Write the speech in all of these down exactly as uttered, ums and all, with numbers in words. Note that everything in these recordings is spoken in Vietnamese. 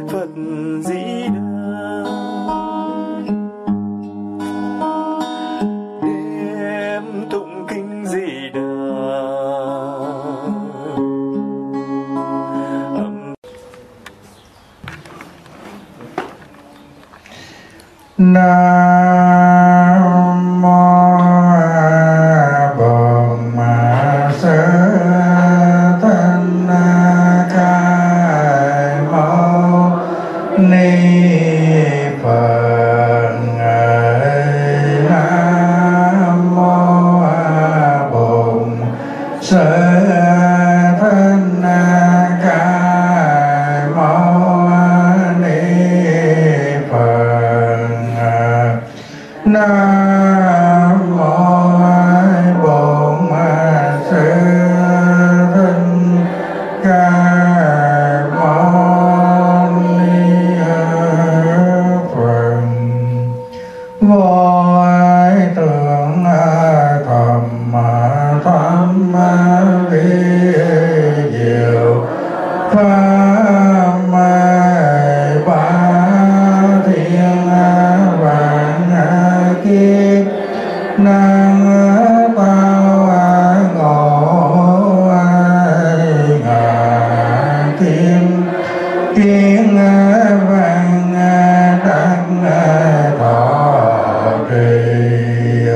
Phật Di Đà, đêm tụng kinh Di Đà. Nam mô Bổn Sư Thích Ca Mâu Ni Phật. Nam mô Bổn Sư Thích Ca Mâu Ni Phật. Nam mô Bổn Sư Thích Ca Mâu Ni Phật. Vô tượng thầm thâm vi diệu pháp ba thiên vạn kiếp năng tao ngộ ngà kim kiến vạn đắc thọ trì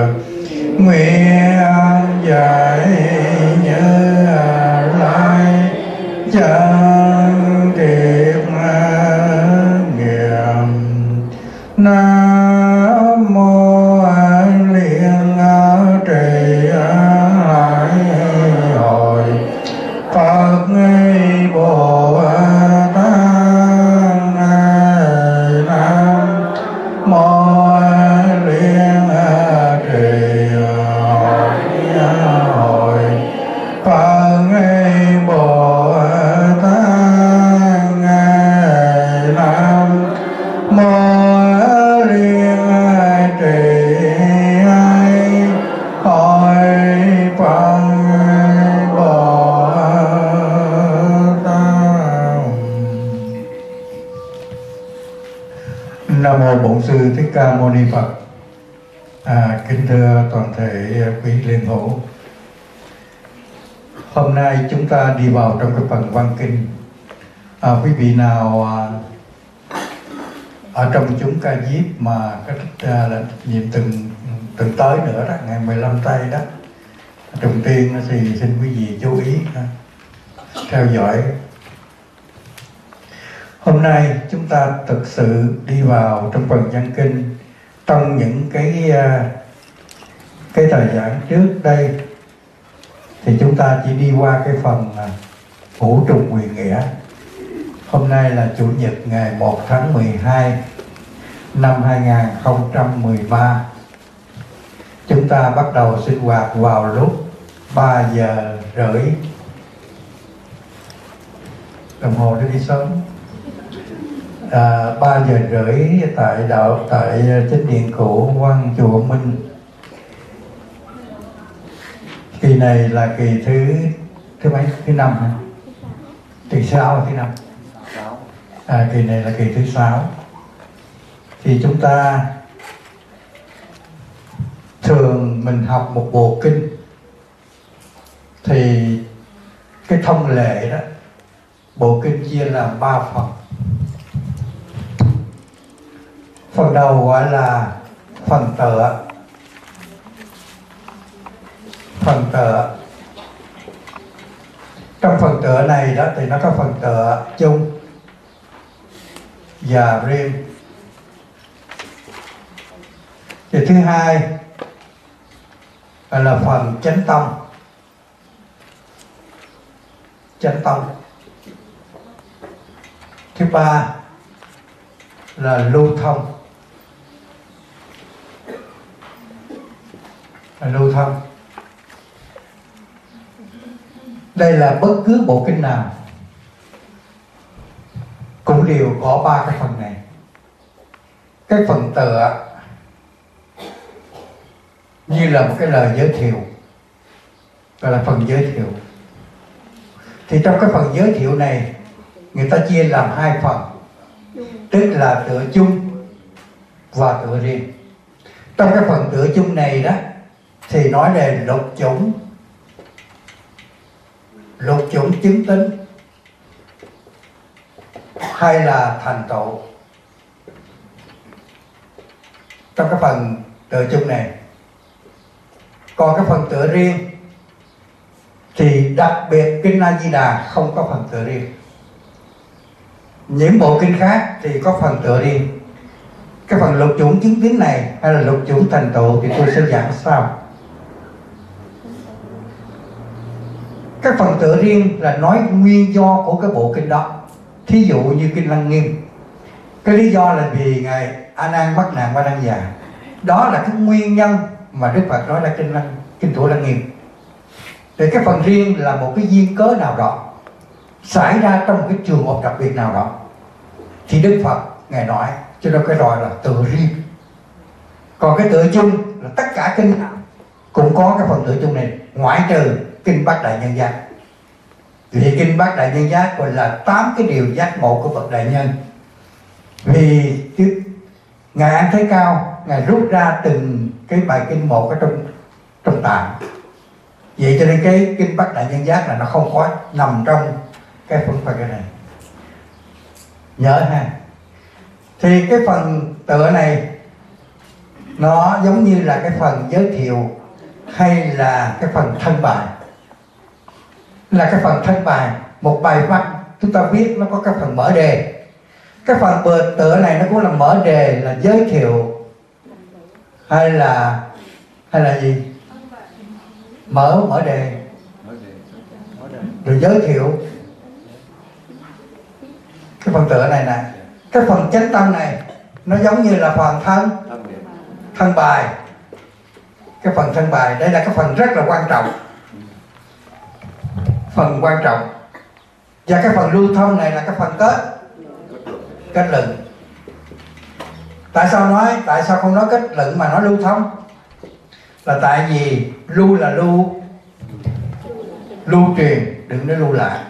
nguyện giải như lai chân điệp nghiệm. Nam mô Liên Trì Hải Hội Phật Bồ Tát. Nam mô Liên Trì Hải Hội Phật Bồ Tát. Nam mô Liên Trì Hải Hội Phật Bồ Tát. Nam mô Bổn Sư Thích Ca Mâu Ni Phật. À, kính thưa toàn thể quý liên hữu, hôm nay chúng ta đi vào trong cái phần văn kinh. À, quý vị nào à, ở trong chúng ca diếp mà cái à, là nhiệm từng từng tới nữa đó, ngày mười lăm tây đó, trùng tiên thì xin quý vị chú ý à, theo dõi. Hôm nay chúng ta thực sự đi vào trong phần văn kinh. Trong những cái à, cái thời gian trước đây thì chúng ta chỉ đi qua cái phần à, ngũ trùng quyền nghĩa. Hôm nay là Chủ nhật ngày một tháng mười hai năm hai nghìn không trăm mười ba. Chúng ta bắt đầu sinh hoạt vào lúc ba giờ rưỡi. Đồng hồ nó đi sớm. À, ba giờ rưỡi tại đạo tại chính điện cũ Văn Chùa Minh. Kỳ này là kỳ thứ thứ mấy? Thứ năm hả? Thứ sáu thứ năm. À, kỳ này là kỳ thứ sáu. Thì chúng ta thường mình học một bộ kinh thì cái thông lệ đó, bộ kinh chia làm ba phần. Phần đầu gọi là phần tựa. Phần tựa. Trong phần tựa này đó thì nó có phần tựa chung và riêng. Thì thứ hai là phần chánh tông. Chánh tông. Thứ ba là lưu thông. Là lưu thông. Đây là bất cứ bộ kinh nào cũng đều có ba cái phần này. Cái phần tựa như là một cái lời giới thiệu, gọi là phần giới thiệu. Thì trong cái phần giới thiệu này người ta chia làm hai phần. tức là tựa chung và tựa riêng. Trong cái phần tựa chung này đó thì nói về lục chủng, lục chủng chứng tính hay là thành tựu. Trong cái phần tựa chung này, còn cái phần tựa riêng thì đặc biệt kinh A Di Đà không có phần tựa riêng. Những bộ kinh khác thì có phần tựa riêng. Cái phần lục chủng chứng tín này hay là lục chủng thành tựu thì tôi sẽ giảng sau. Cái phần tựa riêng là nói nguyên do của cái bộ kinh đó. Thí dụ như kinh Lăng Nghiêm, cái lý do là vì ngài A Nan mắc nạn và đang già. Đó là cái nguyên nhân mà Đức Phật nói là kinh Lăng, kinh Thủ Lăng Nghiêm. Thì cái phần riêng là một cái duyên cớ nào đó xảy ra trong một cái trường hợp đặc biệt nào đó thì Đức Phật ngài nói, cho nên cái gọi là tựa riêng. Còn cái tựa chung là tất cả kinh cũng có cái phần tựa chung này, ngoại trừ kinh Bát Đại Nhân Giác. Vì kinh Bát Đại Nhân Giác gọi là tám cái điều giác ngộ của Bậc Đại Nhân. Vì chứ ngài An Thế Cao ngài rút ra từng cái bài kinh một ở trong trong tạng. Vậy cho nên cái kinh Bát Đại Nhân Giác là nó không có nằm trong cái phần phần cái này. Nhớ ha. Thì cái phần tựa này nó giống như là cái phần giới thiệu hay là cái phần thân bài. Là cái phần thân bài, một bài văn chúng ta viết nó có cái phần mở đề. Cái phần bờ tựa này nó cũng là mở đề, là giới thiệu hay là hay là gì? Mở mở đề rồi giới thiệu. Cái phần tựa này nè, cái phần chánh tâm này nó giống như là phần thân thân bài. Cái phần thân bài đây là cái phần rất là quan trọng, phần quan trọng. Và cái phần lưu thông này là cái phần kết kết luận. Tại sao nói tại sao không nói kết luận mà nói lưu thông? Là tại vì lưu là lưu lưu truyền, đừng nói lưu lại.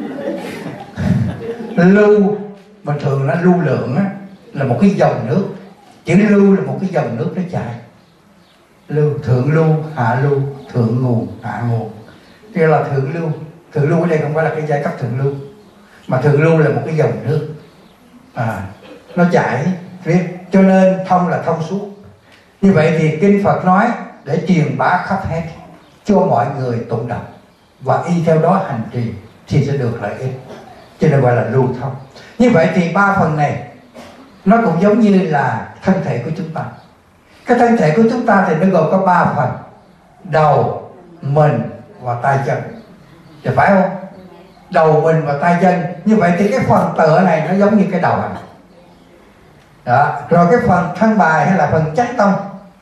Lưu bình thường nó lưu lượng á, là một cái dòng nước. Chữ lưu là một cái dòng nước nó chảy. Lưu, thượng lưu, hạ lưu, thượng nguồn, hạ nguồn. Thế là thượng lưu. Thượng lưu ở đây không phải là cái giai cấp thượng lưu, mà thượng lưu là một cái dòng nước à, nó chảy viết, cho nên thông là thông suốt. Như vậy thì kinh Phật nói để truyền bá khắp hết cho mọi người tụng đọc và y theo đó hành trì thì sẽ được lợi ích, cho nên gọi là lưu thông. Như vậy thì ba phần này nó cũng giống như là thân thể của chúng ta. Cái thân thể của chúng ta thì nó gồm có ba phần: đầu, mình và tay chân. Thì phải không? Đầu, mình và tay chân. Như vậy thì cái phần tựa này nó giống như cái đầu này. Đó. Rồi cái phần thân bài hay là phần chánh tâm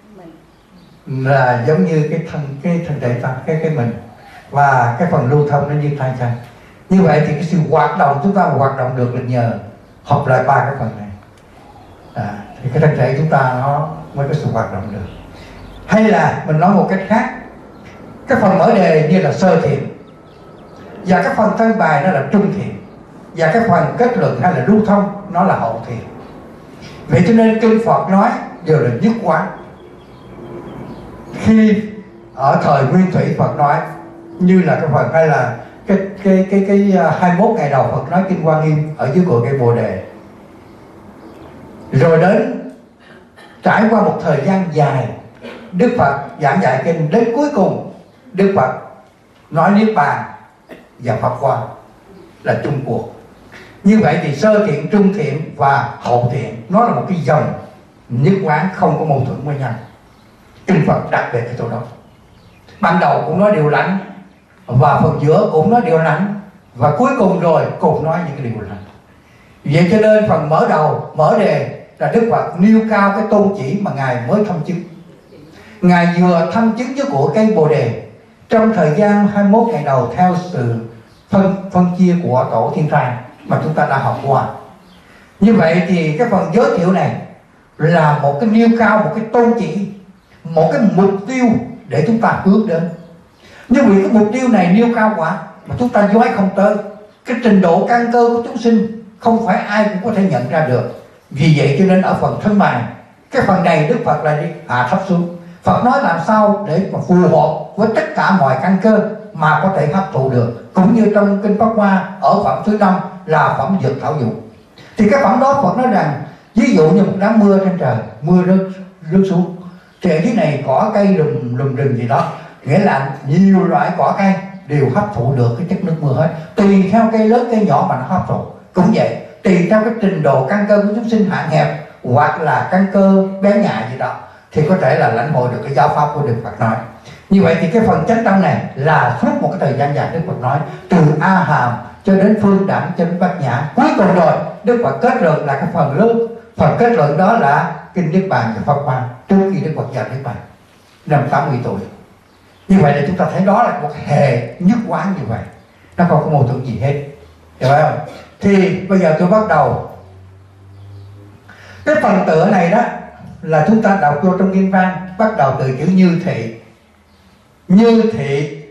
là giống như cái thân cái thân thể ta, cái cái mình. Và cái phần lưu thông nó như tay chân. Như vậy thì cái sự hoạt động chúng ta hoạt động được là nhờ hợp lại ba cái phần này. À, thì cái thân thể chúng ta nó mới có sự hoạt động được. Hay là mình nói một cách khác, cái phần mở đề như là sơ thiện, và cái phần thân bài nó là trung thiện, và cái phần kết luận hay là lưu thông nó là hậu thiện. Vậy cho nên kinh Phật nói đều là nhất quán. Khi ở thời Nguyên Thủy Phật nói như là cái phần hay là cái cái cái cái hai mươi mốt ngày đầu Phật nói kinh Hoa Nghiêm ở dưới cội cây Bồ Đề, rồi đến trải qua một thời gian dài Đức Phật giảng dạy kinh, đến cuối cùng Đức Phật nói niết bàn và Pháp Hoa là chung cuộc. Như vậy thì sơ thiện, trung thiện và hậu thiện nó là một cái dòng nhất quán, không có mâu thuẫn với nhau. Kinh Phật đặc biệt ở chỗ đó. Ban đầu cũng nói điều lành, và phần giữa cũng nói điều lành, và cuối cùng rồi cũng nói những cái điều lành. Vậy cho nên phần mở đầu, mở đề là Đức Phật nêu cao cái tôn chỉ mà Ngài mới thâm chứng. Ngài vừa thâm chứng với của cây Bồ Đề trong thời gian hai mươi mốt ngày đầu theo sự phân, phân chia của Tổ Thiên Thai mà chúng ta đã học qua. Như vậy thì cái phần giới thiệu này là một cái nêu cao, một cái tôn chỉ, một cái mục tiêu để chúng ta hướng đến. Nhưng vì cái mục tiêu này nêu cao quá mà chúng ta nói không tới, cái trình độ căn cơ của chúng sinh không phải ai cũng có thể nhận ra được. Vì vậy cho nên ở phần thân bài, cái phần này Đức Phật lại đi hạ thấp xuống. Phật nói làm sao để mà phù hợp với tất cả mọi căn cơ mà có thể hấp thụ được. Cũng như trong Kinh Pháp Hoa ở phẩm thứ năm là phẩm dược thảo dụng. Thì cái phẩm đó Phật nói rằng ví dụ như một đám mưa trên trời, mưa rớt, rớt xuống, thì ở dưới này cỏ cây lùm lùm rừng gì đó, nghĩa là nhiều loại cỏ cây đều hấp thụ được cái chất nước mưa hết, tùy theo cây lớn cây nhỏ mà nó hấp thụ. Cũng vậy, tùy theo cái trình độ căn cơ của chúng sinh hạn hẹp hoặc là căn cơ bé nhại gì đó thì có thể là lãnh hội được cái giáo pháp của Đức Phật nói. Như vậy thì cái phần chánh tâm này là suốt một cái thời gian dài Đức Phật nói, từ A Hàm cho đến Phương Đẳng cho đến Bát Nhã. Cuối cùng rồi Đức Phật kết luận là cái phần lớn, phần kết luận đó là Kinh Niết Bàn và Pháp Hoa trước khi Đức Phật vào Niết Bàn năm tám mươi tuổi. Như vậy là chúng ta thấy đó là một hệ nhất quán như vậy, nó không có mâu thuẫn gì hết, hiểu không? Thì bây giờ tôi bắt đầu cái phần tựa này đó là chúng ta đọc vô trong Kinh Văn, bắt đầu từ chữ Như Thị. Như Thị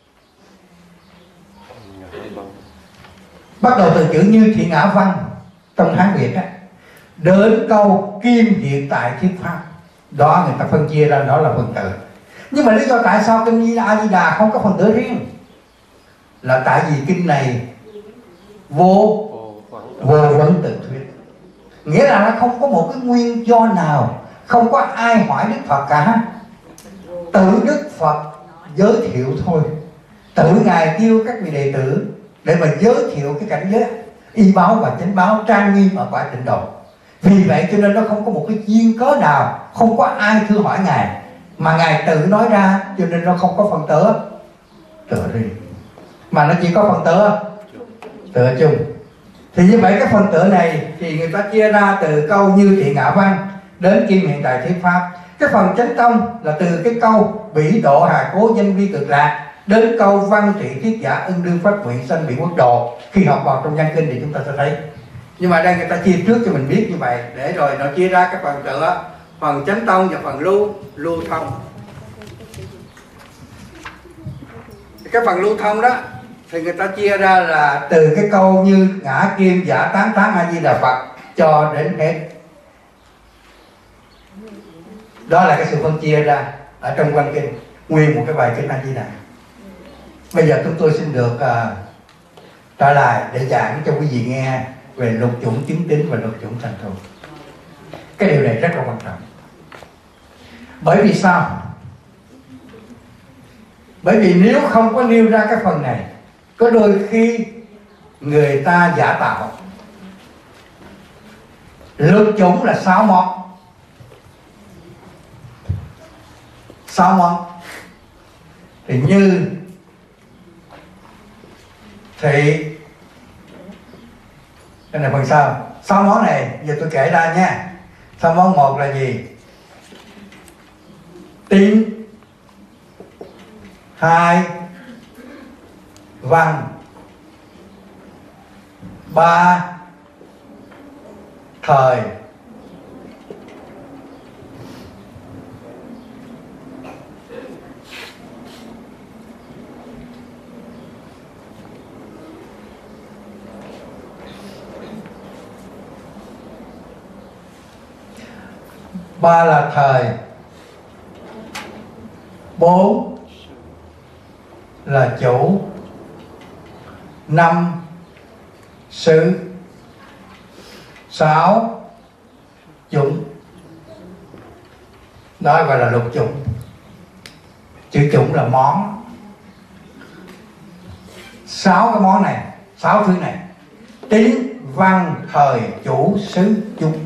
bắt đầu từ chữ Như Thị Ngã Văn trong Hán Việt á, đến câu Kim Hiện Tại Thuyết Pháp, đó người ta phân chia ra đó là phần tự. Nhưng mà lý do tại sao Kinh A Di Đà không có phần tự riêng là tại vì kinh này vô vô vấn tự thuyết, nghĩa là nó không có một cái nguyên do nào, không có ai hỏi Đức Phật cả, tự Đức Phật giới thiệu thôi. Tự Ngài kêu các vị đệ tử để mà giới thiệu cái cảnh giới y báo và chánh báo trang nghiêm ở cõi Tịnh Độ. Vì vậy cho nên nó không có một cái duyên cớ nào, không có ai thưa hỏi Ngài, mà Ngài tự nói ra, cho nên nó không có phần tựa tựa riêng, mà nó chỉ có phần tựa tựa chung. Thì như vậy cái phần tựa này thì người ta chia ra từ câu Như Thị Ngã Văn đến Kim Hiện Tại Thuyết Pháp. Cái phần chánh tông là từ cái câu Bỉ Độ Hà Cố Danh Vi Cực Lạc đến câu Văn Trị Thiết Giả Ưng Đương Pháp Nguyện Sanh Bị Quốc Độ. Khi học vào trong văn kinh thì chúng ta sẽ thấy, nhưng mà đây người ta chia trước cho mình biết như vậy, để rồi nó chia ra cái phần tựa, phần chánh tông và phần lưu lưu thông. Cái phần lưu thông đó thì người ta chia ra là từ cái câu Như Ngã Kim Giả Tán Tán A Di Đà Phật cho đến hết. Đó là cái sự phân chia ra ở trong văn kinh, nguyên một cái bài kinh A Di Đà. Bây giờ chúng tôi xin được uh, trở lại để giảng cho quý vị nghe về lục chủng chứng tín và lục chủng thành thục. Cái điều này rất là quan trọng. Bởi vì sao? Bởi vì nếu không có nêu ra cái phần này, có đôi khi người ta giả tạo. Lục chủng là sáu món, sáu món thì Như Thị, đây là phần sau. Sáu món này giờ tôi kể ra nha. Sáu món một là gì? Tín, hai văn, ba thời, ba là thời, bốn là chủ, năm xứ, sáu chủng. Đó gọi là lục chủng. Chữ chủng là món. Sáu cái món này, sáu thứ này: tín, văn, thời, chủ, xứ, chủng.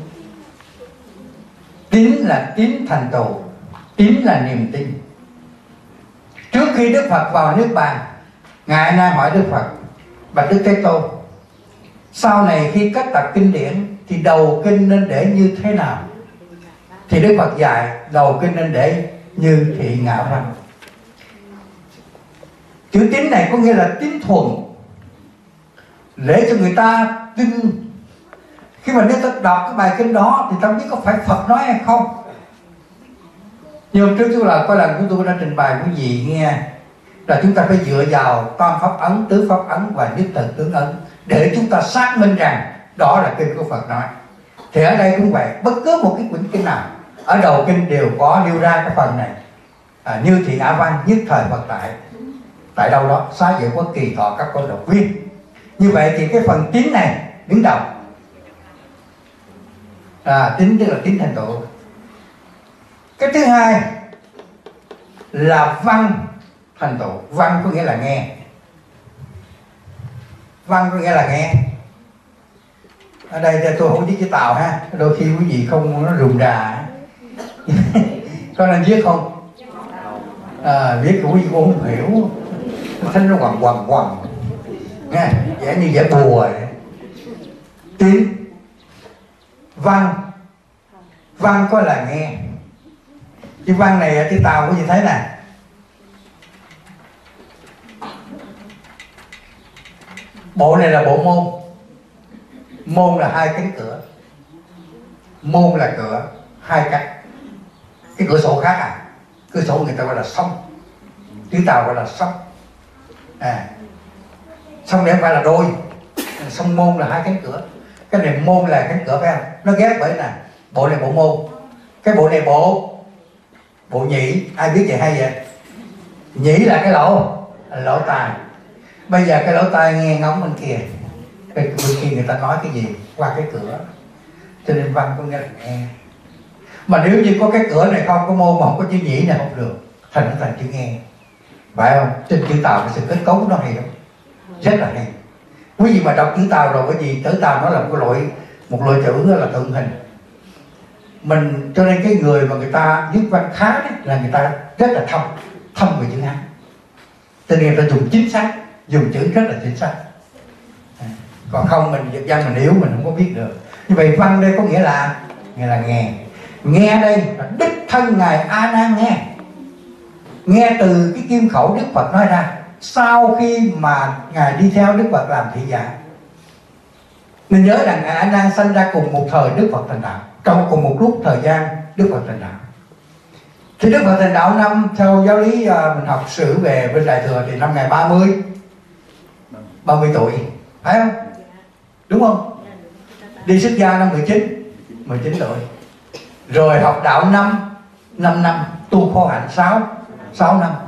Tín là tín thành tựu, tín là niềm tin. Trước khi Đức Phật vào Niết Bàn, Ngài nay hỏi Đức Phật: bạch Đức Thế Tôn, sau này khi kết tập kinh điển thì đầu kinh nên để như thế nào? Thì Đức Phật dạy đầu kinh nên để Như Thị Ngã Văn. Chữ tín này có nghĩa là tín thuần, để cho người ta tin. Khi mà nếu ta đọc cái bài kinh đó thì ta biết có phải Phật nói hay không. Nhưng trước chúng là có lần chúng tôi đã trình bày quý vị nghe là chúng ta phải dựa vào tam pháp ấn, tứ pháp ấn và nhất thực tướng ấn để chúng ta xác minh rằng Đó là kinh của Phật nói. Thì ở đây cũng vậy, bất cứ một cái quyển kinh nào ở đầu kinh đều có nêu ra cái phần này. À, như thị ngã văn nhất thời Phật tại tại đâu đó xá vệ quốc kỳ thọ các con độc viên. Như vậy thì cái phần tín này đứng đầu. À, tín tức là tín thành tựu. Cái thứ hai là văn thành tựu. Văn có nghĩa là nghe. Văn có nghĩa là nghe. Ở đây tôi không viết chữ Tàu ha, đôi khi quý vị không nó rườm rà. Có nên viết không? À, viết của quý vị cũng không hiểu, nó thấy nó quằn quằn quằn nghe, vẻ như vẻ bùa. Tín văn, văn có là nghe. Chữ văn này chữ Tàu quý vị thấy nè, bộ này là bộ môn. Môn là hai cánh cửa. Môn là cửa, hai cánh. Cái cửa sổ khác à? Cửa sổ người ta gọi là song, chữ Tàu gọi là song. À, song này không phải là đôi. Song môn là hai cánh cửa. Cái này môn là cánh cửa phải không? Nó ghép bởi nè, bộ này bộ môn, cái bộ này bộ bộ nhĩ. Ai biết vậy hay vậy? Nhĩ là cái lỗ, lỗ tai. Bây giờ cái lỗ tai nghe ngóng bên kia, bên kia người ta nói cái gì qua cái cửa. Cho nên văn có nghĩa là nghe. Mà nếu như có cái cửa này không có môn mà không có chữ nhĩ này không được, thành nó thành chữ nghe, phải không? Trên chữ Tàu cái sự kết cấu của nó hay không? Rất là hay. Quý vị mà đọc chữ Tàu rồi, cái gì chữ Tàu nó là một loại một loại chữ là tượng hình. Mình cho nên cái người mà người ta viết văn khá đấy, là người ta rất là thâm thâm về chữ Hán, cho nên người ta dùng chính xác, dùng chữ rất là chính xác. À, còn không mình dịch văn mình yếu mình không có biết được. Như vậy văn đây có nghĩa là nghĩa là nghe. Nghe đây là đích thân ngài A Nan nghe, nghe từ cái kim khẩu Đức Phật nói ra. Sau khi mà ngài đi theo Đức Phật làm thị giả, mình nhớ rằng ngài A Nan sanh ra cùng một thời Đức Phật thành đạo, trong cùng một lúc thời gian Đức Phật thành đạo. Thì Đức Phật thành đạo năm theo giáo lý mình học sử về bên Đại Thừa thì năm ngày ba mươi ba mươi tuổi, phải không? Đúng không? Đi xuất gia năm mười chín mười chín tuổi. Rồi học đạo năm năm năm, tu khổ hạnh sáu sáu năm.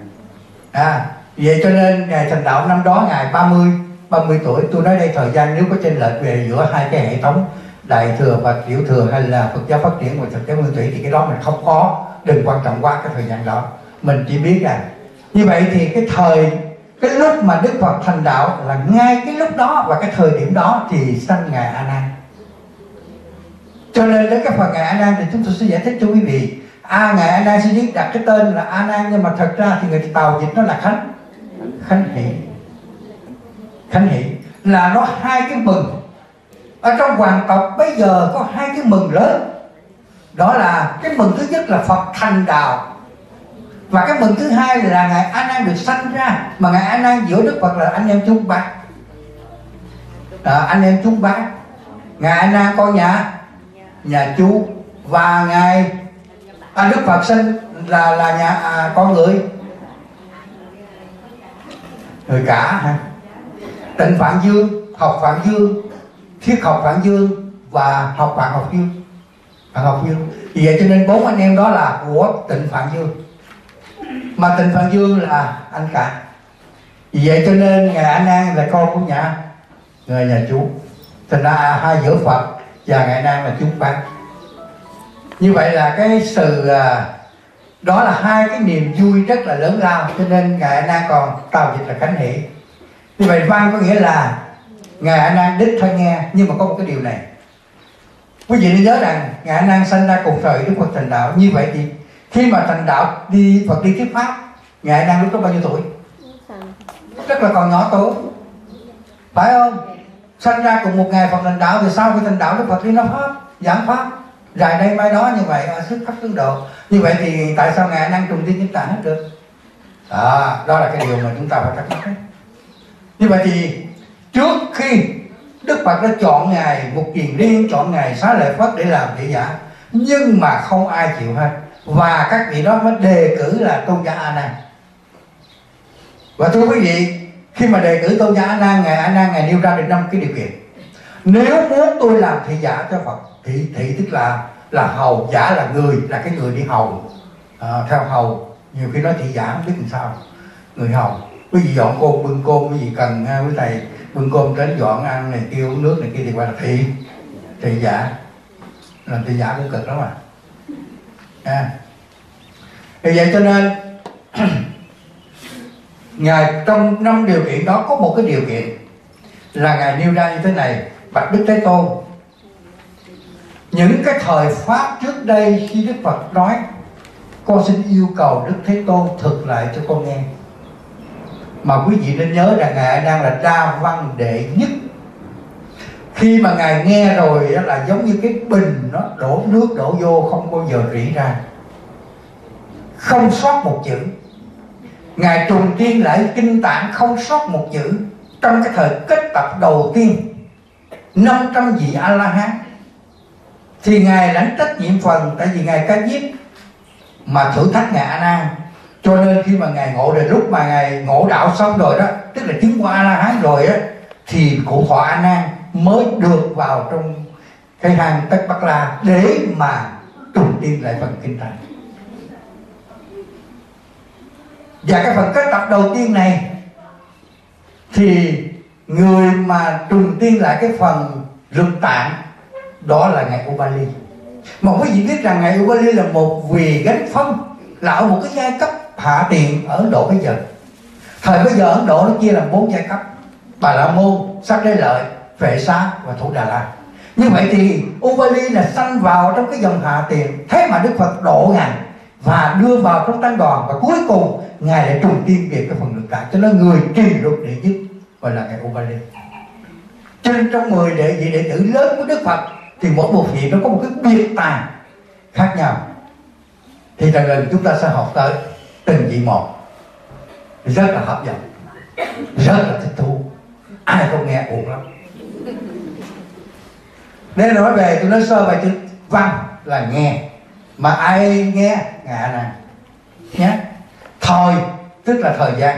À, vậy cho nên ngày thành đạo năm đó ngài ba mươi ba mươi tuổi. Tôi nói đây thời gian nếu có chênh lệch về giữa hai cái hệ thống Đại Thừa và Tiểu Thừa hay là Phật giáo phát triển và Phật giáo nguyên thủy thì cái đó mình không có, đừng quan trọng quá cái thời gian đó. Mình chỉ biết là như vậy thì cái thời cái lúc mà Đức Phật thành đạo là ngay cái lúc đó và cái thời điểm đó thì sanh ngài A Nan. Cho nên đến cái phần ngài A Nan thì chúng tôi sẽ giải thích cho quý vị. A à, ngài A Nan sẽ đặt cái tên là A Nan, nhưng mà thật ra thì người Tàu dịch nó là Khánh Khánh Hỷ. Khánh Hỷ là nó hai cái mừng. Ở trong hoàng tộc bây giờ có hai cái mừng lớn. Đó là cái mừng thứ nhất là Phật thành đạo, và cái mừng thứ hai là ngài A Nan được sanh ra. Mà ngài A Nan giữa Đức Phật là anh em chung bác. À, anh em chung bác. Ngài A Nan con nhà nhà chú, và ngài à, Đức Phật sinh là là nhà à, con người người cả ha. Tịnh Phạn Dương, học Phạn Dương, Thiết học Phạn Dương và học Phạn học Dương. Phạn học Dương. Vì vậy cho nên bốn anh em đó là của Tịnh Phạn Dương, mà Tịnh Phạn Dương là anh cả. Vì vậy cho nên ngài A Nan là con của nhà người nhà chú. Thành ra hai giữa Phật và ngài A Nan là chúng bác. Như vậy là cái sự đó là hai cái niềm vui rất là lớn lao, cho nên ngài A Nan còn Tàu dịch là Khánh Hỷ. Như vậy văn có nghĩa là ngài A Nan đích thân nghe. Nhưng mà có một cái điều này quý vị nên nhớ rằng ngài A Nan sanh ra cùng thời Đức Phật thành đạo. Như vậy thì khi mà thành đạo đi Phật đi thuyết pháp, ngài A Nan lúc đó bao nhiêu tuổi? Rất là còn nhỏ tuổi, phải không? Sanh ra cùng một ngày Phật thành đạo, thì sau khi thành đạo Đức Phật đi nói pháp, giảng pháp dài đây mai đó, như vậy ở xuất khắp tướng độ. Như vậy thì tại sao ngài A Nan trùng tiên chúng ta hết được? À, đó là cái điều mà chúng ta phải thắc mắc đấy. Như vậy thì trước khi Đức Phật đã chọn ngài một kiền liên, chọn ngài Xá Lợi Phất để làm thị giả, nhưng mà không ai chịu hết, và các vị đó mới đề cử là tôn giả A Nan. Và thưa quý vị, khi mà đề cử tôn giả A Nan, ngài A Nan ngài nêu ra được năm cái điều kiện. Nếu muốn tôi làm thị giả cho Phật, thị thị tức là là hầu, giả là người, là cái người đi hầu, à, theo hầu. Nhiều khi nói thị giả không biết làm sao, người hầu. Quý vị dọn cơm, bưng cơm, quý vị cần quý thầy bưng cơm đến dọn ăn này kia, uống nước này kia thì gọi là thị thị giả. Làm thị giả cũng cực lắm mà. À. Vì vậy cho nên Ngài trong năm điều kiện đó có một cái điều kiện là Ngài nêu ra như thế này: bạch Đức Thế Tôn, những cái thời pháp trước đây khi Đức Phật nói, con xin yêu cầu Đức Thế Tôn thực lại cho con nghe. Mà quý vị nên nhớ rằng Ngài đang là đa văn đệ nhất. Khi mà Ngài nghe rồi đó là giống như cái bình nó đổ nước đổ vô không bao giờ rỉ ra, không sót một chữ. Ngài trùng tiên lại kinh tạng không sót một chữ. Trong cái thời kết tập đầu tiên năm trăm vị A-la-hán thì Ngài lãnh trách nhiệm phần, tại vì Ngài ca diếp mà thử thách Ngài A-nan. Cho nên khi mà Ngài ngộ đến lúc mà Ngài ngộ đạo xong rồi đó, tức là chứng qua A-la-hán rồi á, thì cụ thọ A-nan mới được vào trong cái hang Tất Bắc La để mà trùng tiên lại phần kinh tạng. Và cái phần kết tập đầu tiên này thì người mà trùng tiên lại cái phần lực tạng đó là Ngài Ubali. Mà quý vị biết rằng Ngài Ubali là một vị gánh phong, là ở một cái giai cấp hạ tiền ở Ấn Độ bây giờ. Thời bây giờ Ấn Độ nó chia làm bốn giai cấp: Bà La Môn, Sắc Đế Lợi, Vệ Xá và Thủ Đà La. Như vậy thì Ubali là sanh vào trong cái dòng hạ tiền. Thế mà Đức Phật độ Ngài và đưa vào trong tăng đoàn, và cuối cùng Ngài lại trùng tiên về cái phần lực tạng. Cho nên người trì luật đệ nhất gọi là Ngài Ubali. Cho nên trong mười đệ vị đệ tử lớn của Đức Phật thì mỗi một vị nó có một cái biệt tài khác nhau. Thì lần lần chúng ta sẽ học tới từng vị một, rất là hấp dẫn, rất là thích thú. Ai không nghe ổn lắm. Nên nói về, tôi nói sơ về chữ văn là nghe, mà ai nghe ngạ nè nhé. Thời tức là thời gian.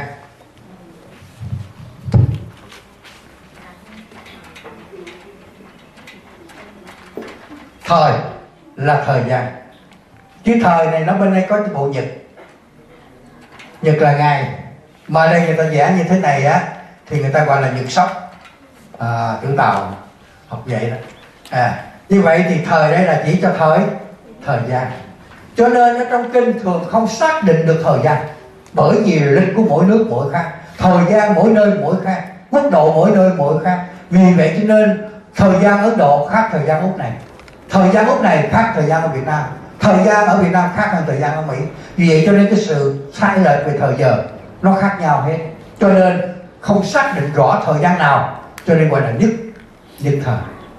Thời là thời gian. Chứ thời này nó bên đây có cái bộ nhật. Nhật là ngày. Mà đây người ta vẽ như thế này á thì người ta gọi là nhật sóc. À, chữ Tàu học vậy đó. À, như vậy thì thời đây là chỉ cho thời thời gian. Cho nên ở trong kinh thường không xác định được thời gian, bởi vì lịch của mỗi nước mỗi khác, thời gian mỗi nơi mỗi khác, quốc độ mỗi nơi mỗi khác. Vì vậy cho nên thời gian Ấn Độ khác thời gian Úc này, thời gian Úc này khác thời gian ở Việt Nam, thời gian ở Việt Nam khác hơn thời gian ở Mỹ. Vì vậy cho nên cái sự sai lệch về thời giờ nó khác nhau hết. Cho nên không xác định rõ thời gian nào, cho nên gọi là nhất nhất thời.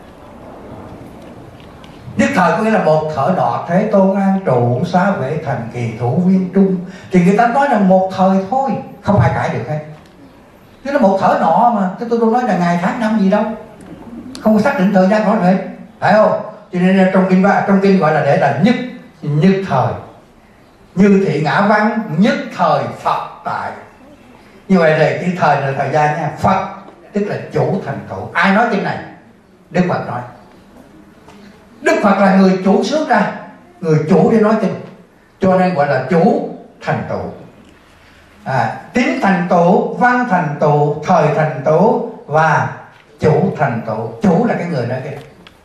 Nhất thời có nghĩa là một thở nọ Thế Tôn an trụ xá vệ thành kỳ thủ viên trung. Thì người ta nói là một thời thôi, không ai cãi được hết. Chứ nó một thở nọ mà, chứ tôi đâu nói là ngày tháng năm gì đâu, không có xác định thời gian rõ rệt, phải không? Cho nên trong kinh trong kinh gọi là để là nhất nhất thời. Như thị ngã văn nhất thời Phật tại. Như vậy là cái thời là thời gian nha. Phật tức là chủ thành tựu. Ai nói cái này? Đức Phật nói. Đức Phật là người chủ xướng ra, người chủ để nói kinh, cho nên gọi là chủ thành tựu. À, tín thành tựu, văn thành tựu, thời thành tựu và chủ thành tựu. Chủ là cái người nói kinh,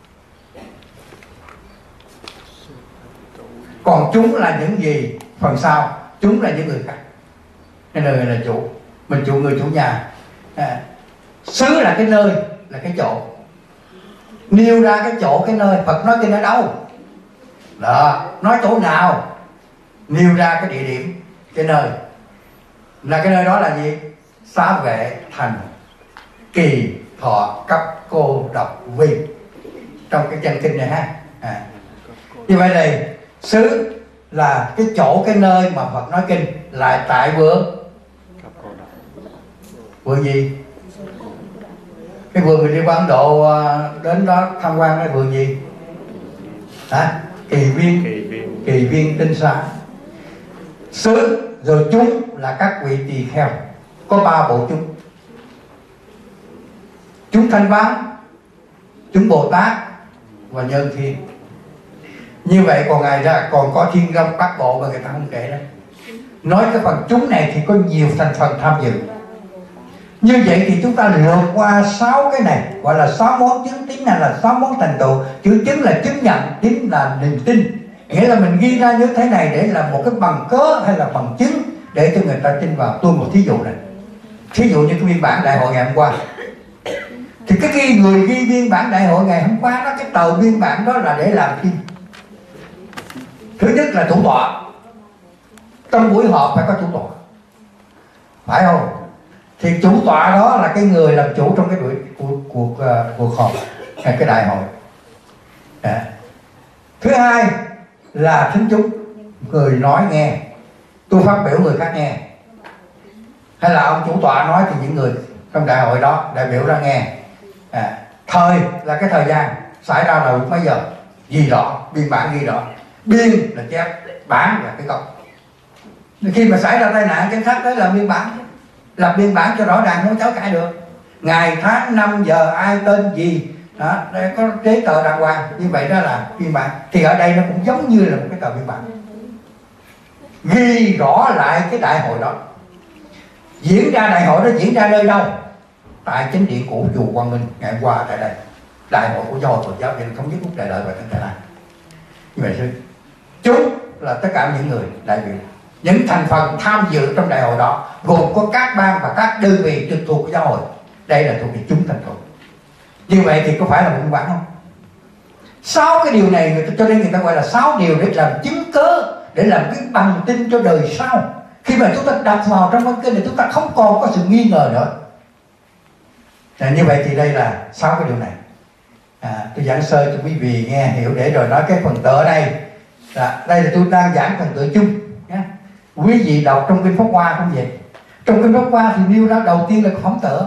còn chúng là những gì? Phần sau chúng là những người khác. Cái nơi là chủ, mình chủ, người chủ nhà. À, xứ là cái nơi, là cái chỗ, nêu ra cái chỗ, cái nơi. Phật nói kinh ở đâu đó, nói chỗ nào, nêu ra cái địa điểm, cái nơi. Là cái nơi đó là gì? Xá vệ thành kỳ thọ cấp cô độc vi, trong cái chân kinh này ha. À, như vậy này, xứ là cái chỗ, cái nơi mà Phật nói kinh. Lại tại vườn, vườn gì? Cái vườn người đi qua Ấn Độ đến đó tham quan cái vườn gì? Hả? Kỳ viên, kỳ viên, kỳ viên tinh xá. Xứ rồi chúng là các vị tỳ kheo, có ba bộ chúng: chúng thanh văn, chúng Bồ Tát và nhân thiên. Như vậy còn ngày ra còn có thiên long bát bộ mà người ta không kể đó. Nói cái phần chúng này thì có nhiều thành phần tham dự. Như vậy thì chúng ta lượt qua sáu cái này, gọi là sáu món chứng tín, này là sáu món thành tựu. Chữ chứng là chứng nhận, tín là niềm tin. Nghĩa là mình ghi ra như thế này để làm một cái bằng cớ hay là bằng chứng để cho người ta tin vào. Tôi một thí dụ này. Thí dụ như cái biên bản đại hội ngày hôm qua, thì cái ghi người ghi biên bản đại hội ngày hôm qua đó, cái tờ biên bản đó là để làm chi? Thứ nhất là chủ tọa. Trong buổi họp phải có chủ tọa, phải không? Thì chủ tọa đó là cái người làm chủ trong cái buổi cuộc cuộc uh, cuộc họp hay cái đại hội. À. Thứ hai là thính chúng, người nói nghe, tôi phát biểu người khác nghe, hay là ông chủ tọa nói thì những người trong đại hội đó đại biểu ra nghe. À. Thời là cái thời gian xảy ra là mấy giờ, ghi rõ, biên bản ghi rõ. Biên là chép, bản là cái gốc. Khi mà xảy ra tai nạn cảnh sát tới làm biên bản, làm biên bản cho rõ ràng, không cháu cãi được. Ngày tháng năm giờ ai tên gì đó, đây có giấy tờ đàng hoàng, như vậy đó là biên bản. Thì ở đây nó cũng giống như là một cái tờ biên bản, ghi rõ lại cái đại hội đó. Diễn ra đại hội đó diễn ra nơi đâu? Tại chính điện của chùa Quang Minh ngày hôm qua tại đây, đại hội của giáo hội Phật giáo Việt Nam Thống nhất Quốc Đại Lợi và Tân Thái Lan. Như vậy thôi. Chúng là tất cả những người đại biểu, những thành phần tham dự trong đại hội đó, gồm có các ban và các đơn vị trực thuộc của giáo hội. Đây là thuộc về chúng thành phần. Như vậy thì có phải là một biên bản không? Sáu cái điều này người ta, cho nên người ta gọi là sáu điều để làm chứng cớ, để làm cái bằng tin cho đời sau. Khi mà chúng ta đặt vào trong văn kinh này, chúng ta không còn có sự nghi ngờ nữa. À, như vậy thì đây là sáu cái điều này. À, tôi giảng sơ cho quý vị nghe hiểu để rồi nói cái phần tựa này. À, đây là tôi đang giảng phần tựa chung. Nha. Quý vị đọc trong kinh Pháp Hoa không vậy? Trong kinh Pháp Hoa thì nêu ra đầu tiên là phẩm tựa.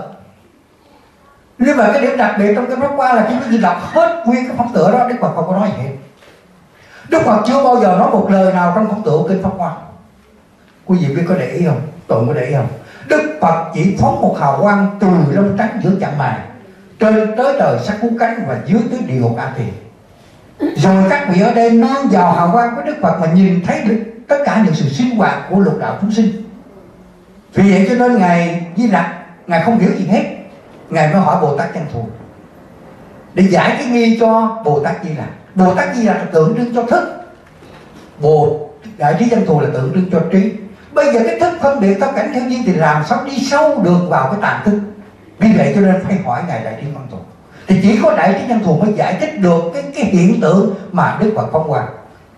Nhưng mà cái điểm đặc biệt trong kinh Pháp Hoa là khi quý vị đọc hết nguyên cái phẩm tựa đó, Đức Phật không có nói gì hết. Đức Phật chưa bao giờ nói một lời nào trong phẩm tựa kinh Pháp Hoa. Quý vị biết có để ý không? Tôi có để ý không? Đức Phật chỉ phóng một hào quang từ lông trắng giữa chặng mày, trên tới trời sắc cú cánh và dưới tới địa ngục A Tỳ. Rồi các vị ở đây nương vào hào quang của Đức Phật mà nhìn thấy được tất cả những sự sinh hoạt của lục đạo chúng sinh. Vì vậy cho nên Ngài Di Lặc, Ngài không hiểu gì hết. Ngài mới hỏi Bồ Tát Chân Thù để giải cái nghi cho Bồ Tát Di Lặc. Bồ Tát Di Lặc là tượng trưng cho thức, Bồ Đại Trí Chân Thù là tượng trưng cho trí. Bây giờ cái thức phân biệt tâm cảnh theo duyên thì làm sao đi sâu được vào cái tàn thức? Vì vậy cho nên phải hỏi Ngài Đại Trí Chân Thù. Thì chỉ có Đại Trí Chân Thù mới giải thích được cái, cái hiện tượng mà Đức Phật phóng quang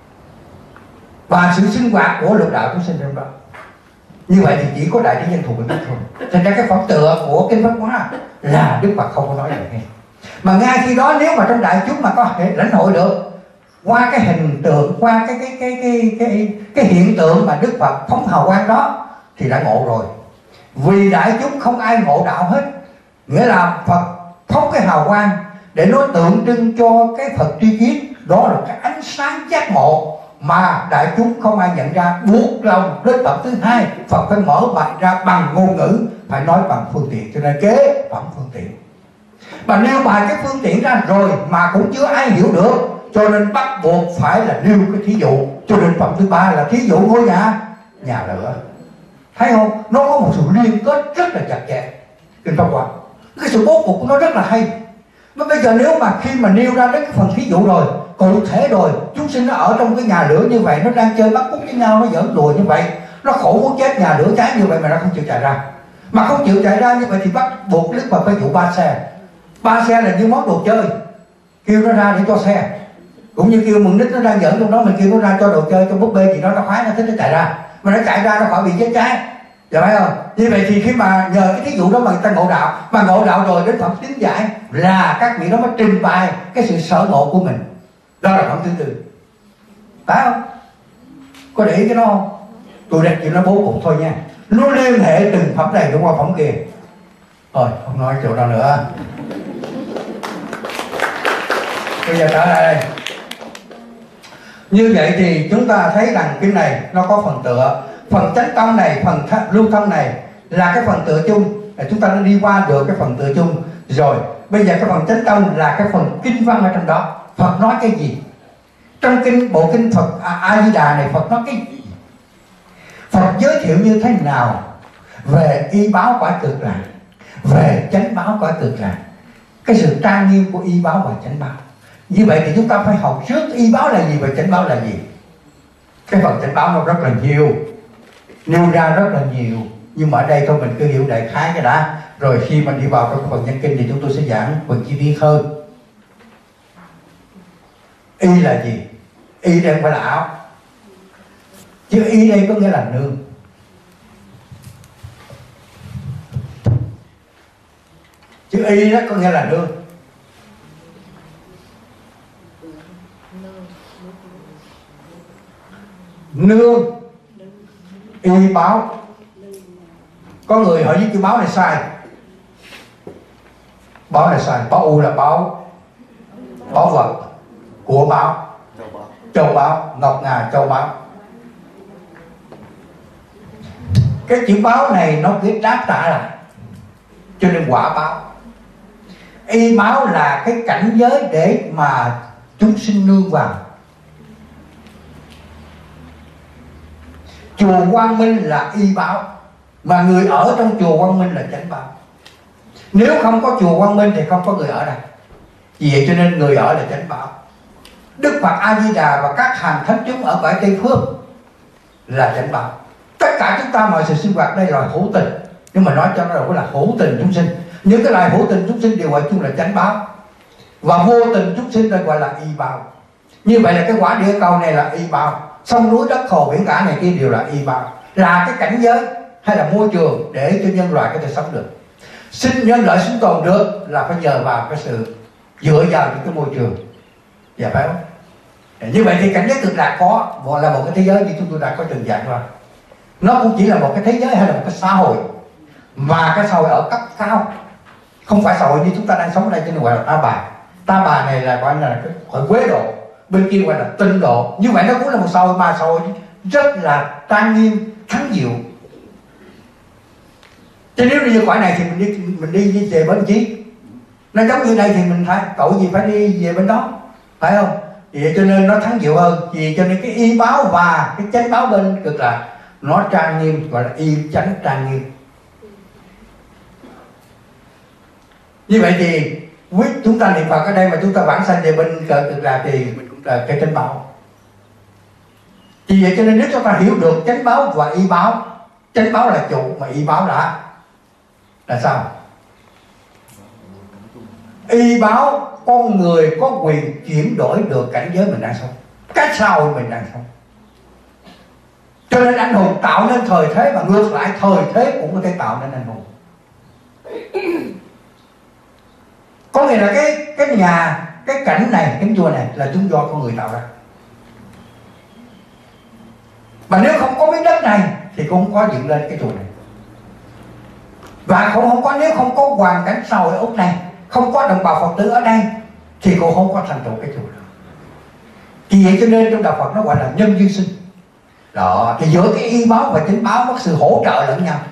và sự sinh hoạt của lục đạo chúng sinh trong đó. Như vậy thì chỉ có Đại Trí Chân Thù mới biết thôi. Thành ra cái phẩm tựa của kinh Pháp Hoa là Đức Phật không có nói gì hết. Mà ngay khi đó nếu mà trong đại chúng mà có thể lãnh hội được qua cái hình tượng, qua cái cái cái cái cái cái hiện tượng mà Đức Phật phóng hào quang đó thì đã ngộ rồi. Vì đại chúng không ai ngộ đạo hết. Nghĩa là Phật phóng cái hào quang để nó tượng trưng cho cái Phật tri kiến, đó là cái ánh sáng giác ngộ mà đại chúng không ai nhận ra. Buộc lòng đến phẩm thứ hai, Phật phải mở bài ra bằng ngôn ngữ, phải nói bằng phương tiện, cho nên kế phẩm phương tiện. Mà nêu bài cái phương tiện ra rồi mà cũng chưa ai hiểu được, cho nên bắt buộc phải là nêu cái thí dụ. Cho nên phẩm thứ ba là thí dụ ngôi nhà nhà lửa. Thấy không? Nó có một sự liên kết rất là chặt chẽ. Kinh Pháp Hoa, cái sự bố cục của nó rất là hay. Mà bây giờ nếu mà khi mà nêu ra đến cái phần thí dụ rồi, cụ thể rồi, chúng sinh nó ở trong cái nhà lửa như vậy, nó đang chơi bắt cút với nhau, nó giỡn đùa như vậy, nó khổ muốn chết, nhà lửa cháy như vậy mà nó không chịu chạy ra. Mà không chịu chạy ra như vậy thì bắt buộc Đức Phật phải dụ ba xe. Ba xe là như món đồ chơi, kêu nó ra để cho xe. Cũng như kêu mừng nít nó đang giỡn trong đó, mình kêu nó ra cho đồ chơi, cho búp bê gì đó, nó khoái, nó thích nó chạy ra. Mà nó chạy ra nó khỏi bị chết cháy. Dạ phải không? Như vậy thì khi mà nhờ cái thí dụ đó mà người ta ngộ đạo, mà ngộ đạo rồi đến phẩm tín giải là các vị đó mới trình bày cái sự sở ngộ của mình. Đó là phẩm thứ tư. Phải không? Có để ý cái đó không? Tôi đặt chuyện nó bố cục thôi nha. Nó liên hệ từng phẩm này đúng qua phẩm kia. Thôi không nói chỗ nào nữa. Bây giờ trở lại đây. Như vậy thì chúng ta thấy rằng cái này nó có phần tựa. Phần chánh tông này, phần th- lưu thông này là cái phần tựa chung. Để chúng ta đã đi qua được cái phần tựa chung rồi. Bây giờ cái phần chánh tâm là cái phần kinh văn ở trong đó. Phật nói cái gì? Trong kinh bộ kinh Phật A Di Đà này Phật nói cái gì? Phật giới thiệu như thế nào về y báo quả cực lạc, về chánh báo quả cực lạc, cái sự trang nghiêm của y báo và chánh báo. Như vậy thì chúng ta phải học trước y báo là gì và chánh báo là gì. Cái phần chánh báo nó rất là nhiều, nêu ra rất là nhiều, nhưng mà ở đây thôi mình cứ hiểu đại khái cái đã, rồi khi mình đi vào trong cái phần nhân kinh thì chúng tôi sẽ giảng phần chi tiết hơn. Y là gì? Y đây không phải là áo, chứ y đây có nghĩa là nương. Chữ y đó có nghĩa là nương. Nương, y báo. Có người hỏi với chữ báo này sai. Báo này sai. Báo u là báo, báo vật, của báo, châu báo, ngọc ngà châu báo. Cái chữ báo này nó cứ đáp trả lại, cho nên quả báo. Y báo là cái cảnh giới để mà chúng sinh nương vào. Chùa Quang Minh là y báo, mà người ở trong chùa Quang Minh là chánh báo. Nếu không có chùa Quang Minh thì không có người ở đây. Vì vậy cho nên người ở là chánh báo. Đức Phật A Di Đà và các hàng thánh chúng ở cõi Tây Phương là chánh báo. Tất cả chúng ta mọi sự sinh hoạt đây là hữu tình, nhưng mà nói cho nó đâu có là hữu tình chúng sinh. Những cái loài hữu tình chúng sinh đều gọi chung là chánh báo, và vô tình chúng sinh đây gọi là y báo. Như vậy là cái quả địa cầu này là y báo, sông núi đất hồ biển cả này kia đều là y báo, là cái cảnh giới hay là môi trường để cho nhân loại có thể sống được. Sinh nhân loại sinh tồn được là phải nhờ vào cái sự dựa vào những cái môi trường, dạ phải không? Như vậy thì cảnh giới cực lạc có là một cái thế giới như chúng tôi đã có từng giảng qua. Nó cũng chỉ là một cái thế giới hay là một cái xã hội, mà cái xã hội ở cấp cao, không phải xã hội như chúng ta đang sống ở đây, cho nên gọi là ta bà. Ta bà này là gọi là cái hội quế độ, bên kia gọi là tinh độ. Như vậy nó cũng là một xã hội, mà xã hội rất là trang nghiêm, thắng diệu. Chứ nếu như cõi này thì mình đi mình đi về bên chí, nó giống như đây thì mình phải cậu gì phải đi về bên đó, phải không? Vì cho nên nó thắng diệu hơn. Vì cho nên cái y báo và cái chánh báo bên cực lạc nó trang nghiêm, gọi là y chánh trang nghiêm. Như vậy thì quyết chúng ta niệm Phật ở đây mà chúng ta vãng sanh về bên cực lạc thì mình cũng là cái chánh báo. Vì vậy cho nên nếu chúng ta hiểu được chánh báo và y báo, chánh báo là chủ mà y báo là là sao? Y báo con người có quyền chuyển đổi được cảnh giới mình đang sống, cái sao mình đang sống. Cho nên anh hùng tạo nên thời thế, và ngược lại thời thế cũng có thể tạo nên anh hùng. Có nghĩa là cái cái nhà, cái cảnh này, cái chùa này là chúng do con người tạo ra. Mà nếu không có miếng đất này thì cũng không có dựng lên cái chùa này. Và cũng không có, nếu không có hoàn cảnh xã hội Úc này, không có đồng bào Phật tử ở đây thì cũng không có thành tựu cái chùa đó. Vì vậy cho nên trong đạo Phật nó gọi là nhân duyên sinh. Đó, thì giữa cái y báo và chánh báo có sự hỗ trợ lẫn nhau.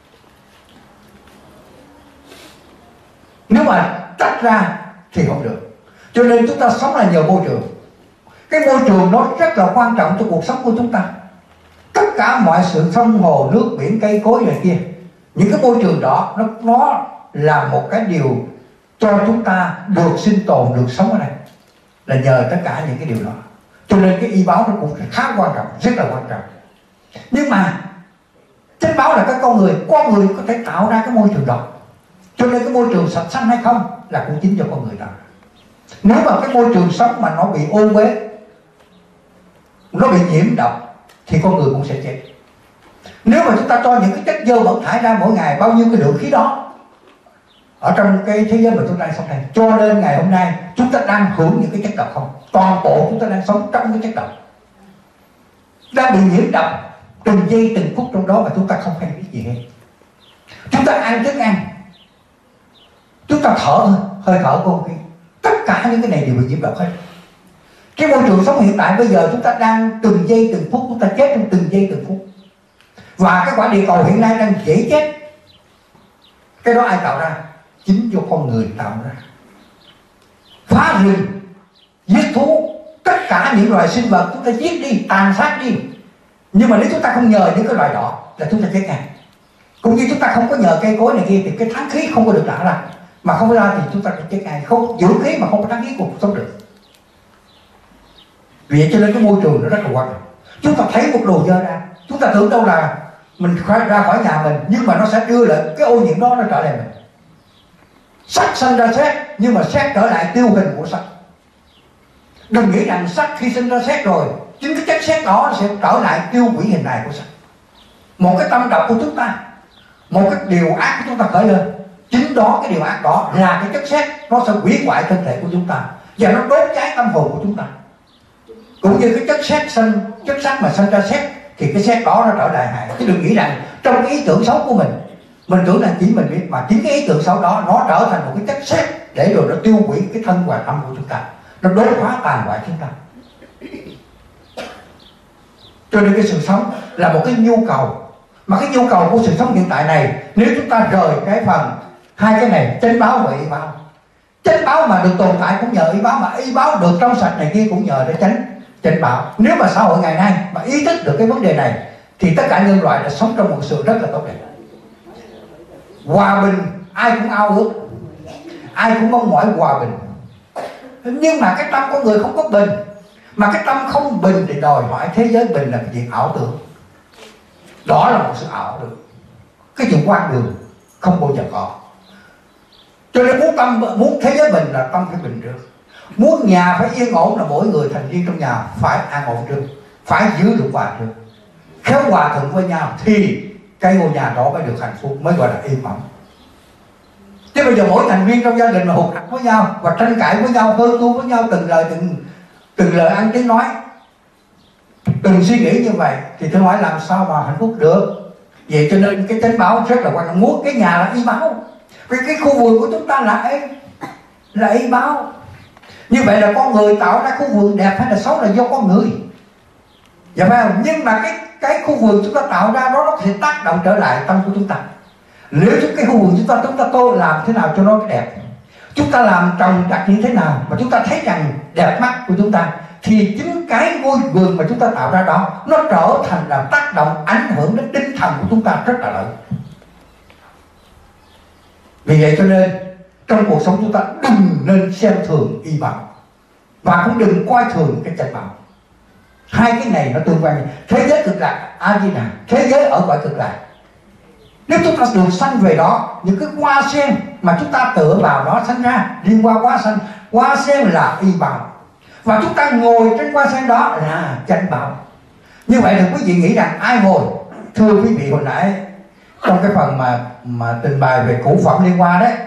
Nếu mà tách ra thì không được. Cho nên chúng ta sống là nhờ môi trường. Cái môi trường nó rất là quan trọng cho cuộc sống của chúng ta. Tất cả mọi sự sông hồ, nước biển, cây cối này kia, những cái môi trường đó nó, nó là một cái điều cho chúng ta được sinh tồn, được sống ở đây, là nhờ tất cả những cái điều đó. Cho nên cái y báo nó cũng khá quan trọng, rất là quan trọng. Nhưng mà chánh báo là cái con người, con người có thể tạo ra cái môi trường đó. Cho nên cái môi trường sạch xanh hay không là cũng chính do con người tạo. Nếu mà cái môi trường sống mà nó bị ô uế, nó bị nhiễm độc thì con người cũng sẽ chết. Nếu mà chúng ta cho những cái chất dơ bẩn thải ra mỗi ngày, bao nhiêu cái lượng khí đó ở trong cái thế giới mà chúng ta đang sống này, cho nên ngày hôm nay chúng ta đang hưởng những cái chất độc không? Toàn bộ chúng ta đang sống trong cái chất độc, đang bị nhiễm độc từng giây từng phút trong đó mà chúng ta không hay biết gì hết. Chúng ta ăn thức ăn, chúng ta thở hơi thở của không khí, tất cả những cái này đều bị nhiễm độc hết. Cái môi trường sống hiện tại bây giờ chúng ta đang từng giây từng phút chúng ta chết trong từng giây từng phút. Và cái quả địa cầu hiện nay đang dễ chết. Cái đó ai tạo ra? chính do con người tạo ra. Phá rừng, giết thú, tất cả những loài sinh vật chúng ta giết đi, tàn sát đi. Nhưng mà nếu chúng ta không nhờ những cái loài đó là chúng ta chết ngay. Cũng như chúng ta không có nhờ cây cối này kia thì cái thắng khí không có được đả ra, mà không ra thì chúng ta cũng chết ngay. Không giữ khí mà không có thắng khí cũng sống được. Vì vậy cho nên cái môi trường nó rất là quan trọng. Chúng ta thấy một đồ dơ ra, chúng ta tưởng đâu là mình ra khỏi nhà mình, nhưng mà nó sẽ đưa lại cái ô nhiễm đó, nó trở lại mình. Sắt sinh ra sét, nhưng mà sét trở lại tiêu hình của sắt. Đừng nghĩ rằng sắt khi sinh ra sét rồi, chính cái chất sét đó sẽ trở lại tiêu hủy hình hài của sắt. Một cái tâm độc của chúng ta, một cái điều ác của chúng ta khởi lên, chính đó cái điều ác đó là cái chất sét, nó sẽ hủy hoại thân thể của chúng ta và nó đốt cháy tâm hồn của chúng ta. Cũng như cái chất sét sinh, chất sắt mà sinh ra sét thì cái sét đó nó trở lại hại. Chứ đừng nghĩ rằng trong cái ý tưởng xấu của mình, mình tưởng là chỉ mình biết, mà chính cái ý tưởng xấu đó nó trở thành một cái chất sét để rồi nó tiêu hủy cái thân và tâm của chúng ta, nó đốt phá tàn hoại chúng ta. Cho nên cái sự sống là một cái nhu cầu, mà cái nhu cầu của sự sống hiện tại này, nếu chúng ta rời cái phần hai cái này, chánh báo và y báo. Chánh báo mà được tồn tại cũng nhờ y báo, mà y báo được trong sạch này kia cũng nhờ để chánh chánh báo. Nếu mà xã hội ngày nay mà ý thức được cái vấn đề này thì tất cả nhân loại đã sống trong một sự rất là tốt đẹp. Hòa bình ai cũng ao ước, ai cũng mong mỏi hòa bình. Nhưng mà cái tâm con người không có bình, mà cái tâm không bình thì đòi hỏi thế giới bình là cái chuyện ảo tưởng. Đó là một sự ảo tưởng, cái chuyện quan đường không bao giờ có. Cho nên muốn tâm, muốn thế giới bình là tâm phải bình trước. Muốn nhà phải yên ổn là mỗi người thành viên trong nhà phải an ổn trước, phải giữ được hòa trước. Khéo hòa thuận với nhau thì cái ngôi nhà đó mới được hạnh phúc, mới gọi là yên ổn. Chứ bây giờ mỗi thành viên trong gia đình mà hụt hặc với nhau và tranh cãi với nhau, hơn tu với nhau, từng lời từng từng lời ăn tiếng nói, từng suy nghĩ như vậy thì tôi hỏi làm sao mà hạnh phúc được. Vậy cho nên cái chánh báo rất là quan trọng. Muốn cái nhà là y báo, vì cái khu vườn của chúng ta là y, là y báo. Như vậy là con người tạo ra khu vườn đẹp hay là xấu là do con người, dạ phải không? Nhưng mà cái cái khu vườn chúng ta tạo ra đó nó sẽ tác động trở lại tâm của chúng ta. Nếu cái khu vườn chúng ta chúng ta tô làm thế nào cho nó đẹp, chúng ta làm trồng trọt như thế nào mà chúng ta thấy rằng đẹp mắt của chúng ta, thì chính cái ngôi vườn mà chúng ta tạo ra đó nó trở thành là tác động ảnh hưởng đến tinh thần của chúng ta rất là lớn. Vì vậy cho nên trong cuộc sống chúng ta đừng nên xem thường y báo, và cũng đừng coi thường cái chánh báo. Hai cái này nó tương quan. Thế giới cực lạc A Di Đà, thế giới ở cõi cực lạc. Nếu chúng ta được sanh về đó, những cái hoa sen mà chúng ta tựa vào đó sanh ra, liên hoa hoa sen, hoa sen là y báo, và chúng ta ngồi trên hoa sen đó là chánh báo. Như vậy đừng quý vị nghĩ rằng ai ngồi. Thưa quý vị, hồi nãy trong cái phần mà mà trình bày về cụ phẩm liên hoa đấy,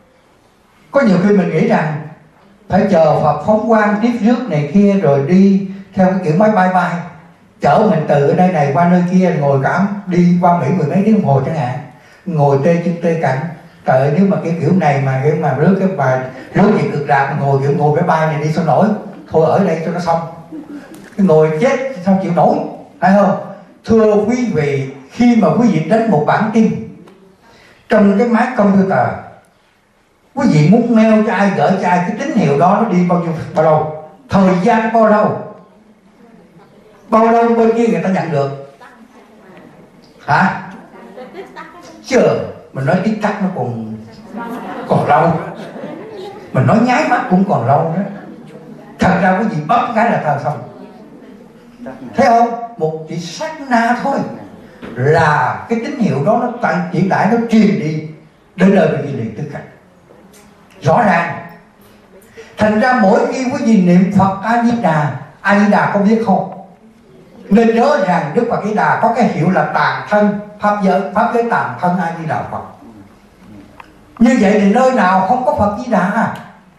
có nhiều khi mình nghĩ rằng phải chờ Phật phóng quang tiếp rước này kia rồi đi theo cái kiểu máy bay bay chở mình từ ở đây này qua nơi kia, ngồi cảm đi qua Mỹ mười mấy tiếng đồng hồ chẳng hạn, ngồi tê chân tê cẳng. Trời ơi, nếu mà cái kiểu này mà cái mà rước cái bài rước gì cực lạc, ngồi kiểu ngồi máy bay này đi sao nổi. Thôi ở đây cho nó xong, cái ngồi chết sao chịu nổi, phải không? Thưa quý vị, khi mà quý vị đánh một bản tin trong cái máy computer, quý vị muốn mail cho ai, gửi cho ai, cái tín hiệu đó nó đi bao nhiêu, bao lâu, thời gian bao lâu, bao lâu bên kia người ta nhận được hả? Chưa, mình nói tích tắc nó còn còn lâu, mình nói nháy mắt cũng còn lâu đó. Thật ra cái gì bấm cái là thờ xong, thấy không? Một chỉ sát na thôi là cái tín hiệu đó nó tăng chuyển tải, nó truyền đi đến nơi mình ghi niệm tức khắc rõ ràng. Thành ra mỗi khi quý vị niệm Phật A Di Đà, A Di Đà có biết không, nên nhớ rằng Đức Phật A Di Đà có cái hiệu là tàn thân pháp giới, pháp giới tàn thân A Di Đà Phật. Như vậy thì nơi nào không có Phật Di Đà,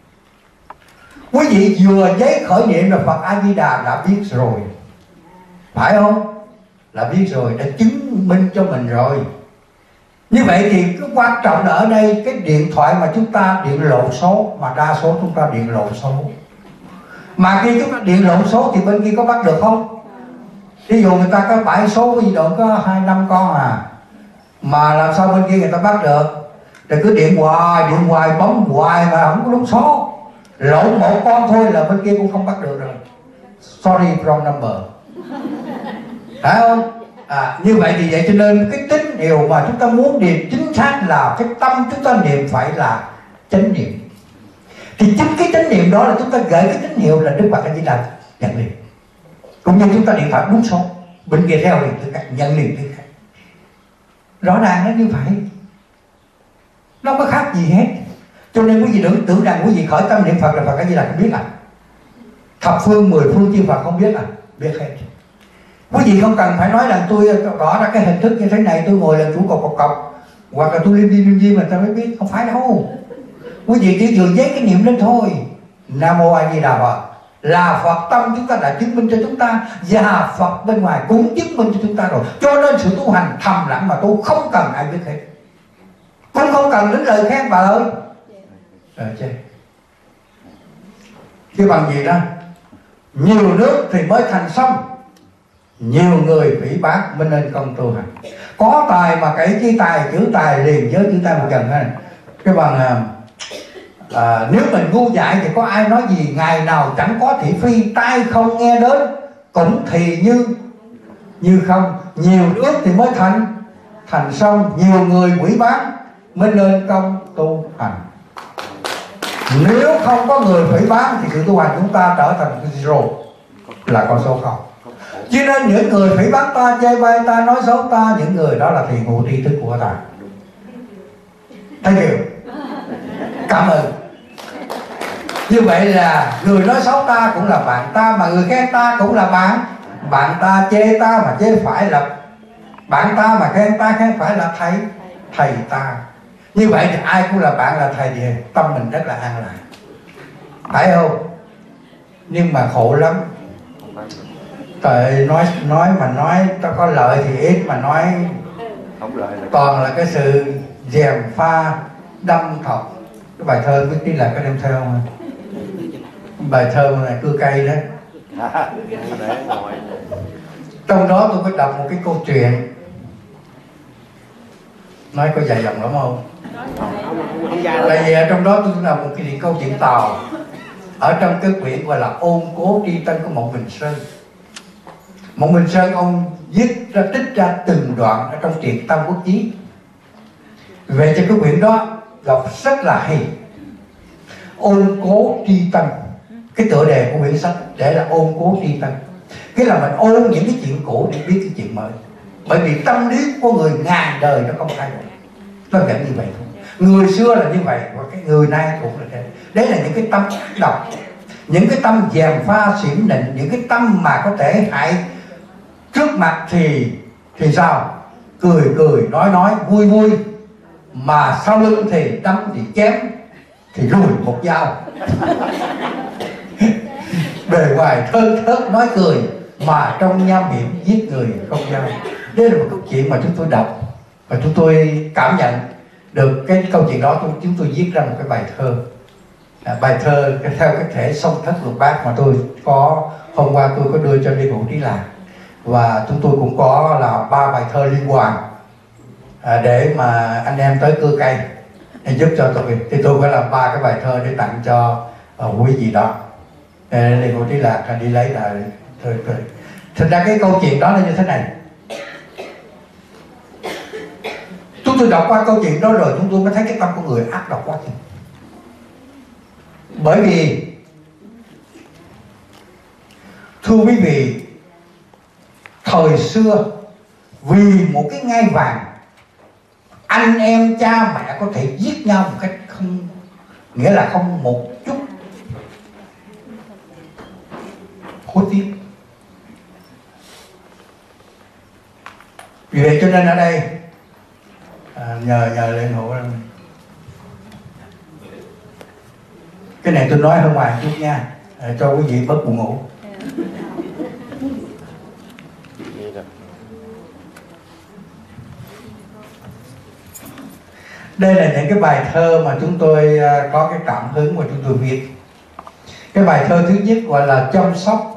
quý vị vừa giấy khởi niệm là Phật A Di Đà đã biết rồi, phải không? Là biết rồi, đã chứng minh cho mình rồi. Như vậy thì cái quan trọng là ở đây cái điện thoại mà chúng ta điện lộn số, mà đa số chúng ta điện lộn số. Mà khi chúng ta điện lộn số thì bên kia có bắt được không? Ví dụ người ta có bảy số di động có hai năm con à, mà làm sao bên kia người ta bắt được? là cứ điện hoài điện hoài bấm hoài mà không có đúng số, lộn một con thôi là bên kia cũng không bắt được rồi. Sorry wrong number. Phải không? À, như vậy thì vậy cho nên cái tín hiệu mà chúng ta muốn niệm chính xác là cái tâm chúng ta niệm phải là chánh niệm. Thì chính cái chánh niệm đó là chúng ta gửi cái tín hiệu là Đức Phật A Di Đà nhận liền. Cũng như chúng ta điện thoại đúng số, bên kia theo liền thứ khác, nhận liền thứ khác. Rõ ràng nó như vậy, nó không có khác gì hết. Cho nên quý vị đừng tưởng rằng quý vị khởi tâm niệm Phật là Phật A Di Đà không biết à. Thập phương mười phương chư Phật không biết à, biết hết. Quý vị không cần phải nói rằng tôi rõ ra cái hình thức như thế này, tôi ngồi làm chủ cọc cọc cọc, hoặc là tôi lim dim lim dim mà ta mới biết. Không phải đâu. Quý vị chỉ vừa giấy cái niệm lên thôi. Nam Mô A Di Đà Phật là Phật tâm chúng ta đã chứng minh cho chúng ta, và Phật bên ngoài cũng chứng minh cho chúng ta rồi. Cho nên sự tu hành thầm lặng mà tu không cần ai biết hết, cũng không cần đến lời khen bà ơi. Ờ chứ chứ bằng gì đó. Nhiều nước thì mới thành sông, nhiều người phỉ báng mới nên công tu hành. Có tài mà kể chi tài, chữ tài liền với chữ tài một gần ha. Cái bằng à, à, nếu mình ngu dại thì có ai nói gì, ngày nào chẳng có thị phi, tai không nghe đến cũng thì như như không. Nhiều nước thì mới thành thành sông, nhiều người quỷ bán mới nên công tu hành. Nếu không có người phỉ bán thì sự tu hành chúng ta trở thành zero, là con số không. Cho nên những người phỉ bán ta, chê bai ta, nói xấu ta, những người đó là thiền ngụ tri thức của ta. Thấy chưa? Cảm ơn. Như vậy là người nói xấu ta cũng là bạn ta, mà người khen ta cũng là bạn bạn ta, chê ta mà chê phải là bạn ta, mà khen ta khen phải là thầy thầy ta. Như vậy thì ai cũng là bạn là thầy, thì tâm mình rất là an lạc, phải không? Nhưng mà khổ lắm. Trời, nói nói mà nói ta có lợi thì ít, mà nói không lợi là toàn là cái sự gièm pha đâm thọc. Cái bài thơ biết đi là cái đem theo không? Bài thơ này cưa cây đó. Trong đó tôi có đọc một cái câu chuyện, nói có dài dòng lắm không? Tại vì ở trong đó tôi đọc một cái câu chuyện Tàu, ở trong cái quyển gọi là Ôn Cố Tri Tân của Mộng Bình Sơn. Mộng Bình Sơn ông viết ra, trích ra từng đoạn ở trong truyện Tam Quốc Chí. Về cho cái quyển đó đọc rất là hay. Ôn Cố Tri Tân, cái tựa đề của quyển sách để là Ôn Cố Tri Tân. Cái là mình ôn những cái chuyện cũ để biết cái chuyện mới. Bởi vì tâm lý của người ngàn đời nó không thay đổi, nó vẫn như vậy thôi. Người xưa là như vậy, và cái người nay cũng là thế. Đấy là những cái tâm ác độc, những cái tâm gièm pha xỉm nịnh, những cái tâm mà có thể hại. Trước mặt thì thì sao? Cười cười, nói nói, vui vui, mà sau lưng thì đâm thì chém, thì lùi một dao. Bề ngoài thơ thớt nói cười, mà trong nham hiểm giết người không dao. Đây là một câu chuyện mà chúng tôi đọc và chúng tôi cảm nhận được cái câu chuyện đó. Chúng tôi viết ra một cái bài thơ, à, bài thơ theo cái thể song thất lục bát mà tôi có hôm qua tôi có đưa cho Liên Hữu Trí Lạc, và chúng tôi cũng có là ba bài thơ liên quan, à, để mà anh em tới cưa cây để giúp cho tôi. Thì tôi phải làm ba cái bài thơ để tặng cho uh, quý vị đó. Liên Hữu Trí Lạc đi lấy là thôi thôi. Thật ra cái câu chuyện đó là như thế này. Chúng tôi đọc qua câu chuyện đó rồi chúng tôi mới thấy cái tâm của người ác độc quá. Bởi vì thưa quý vị, thời xưa vì một cái ngai vàng, anh em cha mẹ có thể giết nhau một cách không, nghĩa là không một chút hối tiếc. Vì vậy cho nên ở đây à, nhờ nhờ Liên Hữu, cái này tôi nói hơi ngoài chút nha, à, cho quý vị bớt buồn ngủ. Đây là những cái bài thơ mà chúng tôi có cái cảm hứng mà chúng tôi viết. Cái bài thơ thứ nhất gọi là chăm sóc.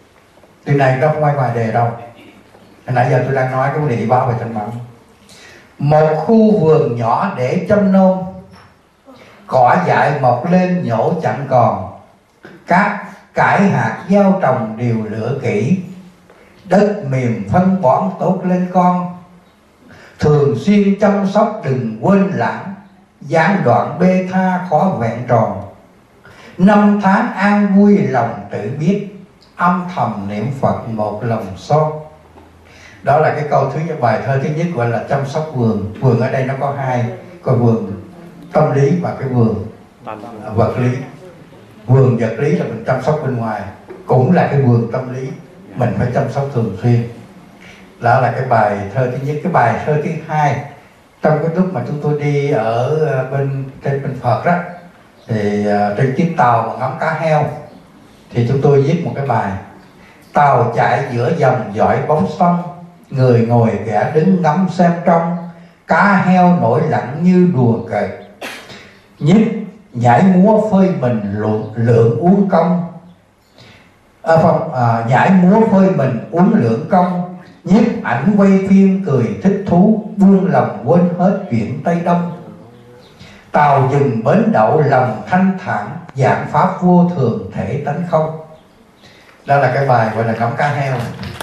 Từ này đâu không ai ngoài đề đâu. Hồi nãy giờ tôi đang nói cái vấn đề báo về thanh bảo. Một khu vườn nhỏ để chăm nom, cỏ dại mọc lên nhổ chẳng còn, các cải hạt gieo trồng đều lựa kỹ, đất mềm phân bón tốt lên con. Thường xuyên chăm sóc đừng quên lãng, gián đoạn bê tha khó vẹn tròn. Năm tháng an vui lòng tự biết, âm thầm niệm Phật một lòng son. Đó là cái câu thứ nhất, bài thơ thứ nhất gọi là chăm sóc vườn. Vườn ở đây nó có hai, có vườn tâm lý và cái vườn vật lý. Vườn vật lý là mình chăm sóc bên ngoài, cũng là cái vườn tâm lý mình phải chăm sóc thường xuyên. Đó là cái bài thơ thứ nhất. Cái bài thơ thứ hai, trong cái lúc mà chúng tôi đi ở bên trên bên Phật đó, thì uh, trên chiếc tàu mà ngắm cá heo, thì chúng tôi viết một cái bài: tàu chạy giữa dòng dõi bóng sông, người ngồi kẻ đứng ngắm xem trong, cá heo nổi lặng như đùa cợt, nhiếp nhảy múa phơi mình lượng, lượng uống công. À, không, à, nhảy múa phơi mình uống lượng công, nhiếp ảnh quay phim cười thích thú, buông lòng quên hết chuyện Tây Đông. Tàu dừng bến đậu lòng thanh thản, giảng pháp vô thường thể tánh không. Đó là cái bài gọi là ngắm cá heo.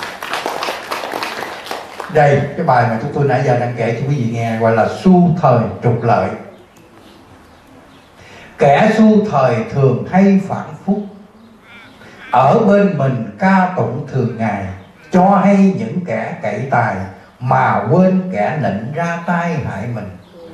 Đây, cái bài mà chúng tôi nãy giờ đang kể cho quý vị nghe gọi là xu thời trục lợi. Kẻ xu thời thường hay phản phúc, ở bên mình ca tụng thường ngày, cho hay những kẻ cậy tài, mà quên kẻ nịnh ra tay hại mình.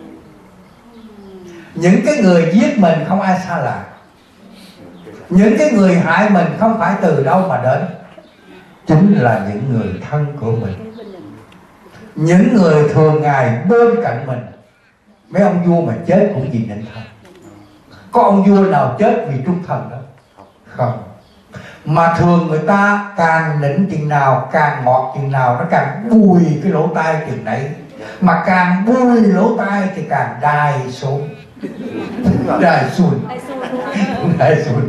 Những cái người giết mình không ai xa lạ, những cái người hại mình không phải từ đâu mà đến, chính là những người thân của mình, những người thường ngày bên cạnh mình. Mấy ông vua mà chết cũng vì nịnh thân. Có ông vua nào chết vì trung thần đâu? Không. Mà thường người ta càng nịnh chừng nào, càng ngọt chừng nào, nó càng bùi cái lỗ tai chừng nấy. Mà càng bùi lỗ tai thì càng đai xuống, đai xuân, đai xuân.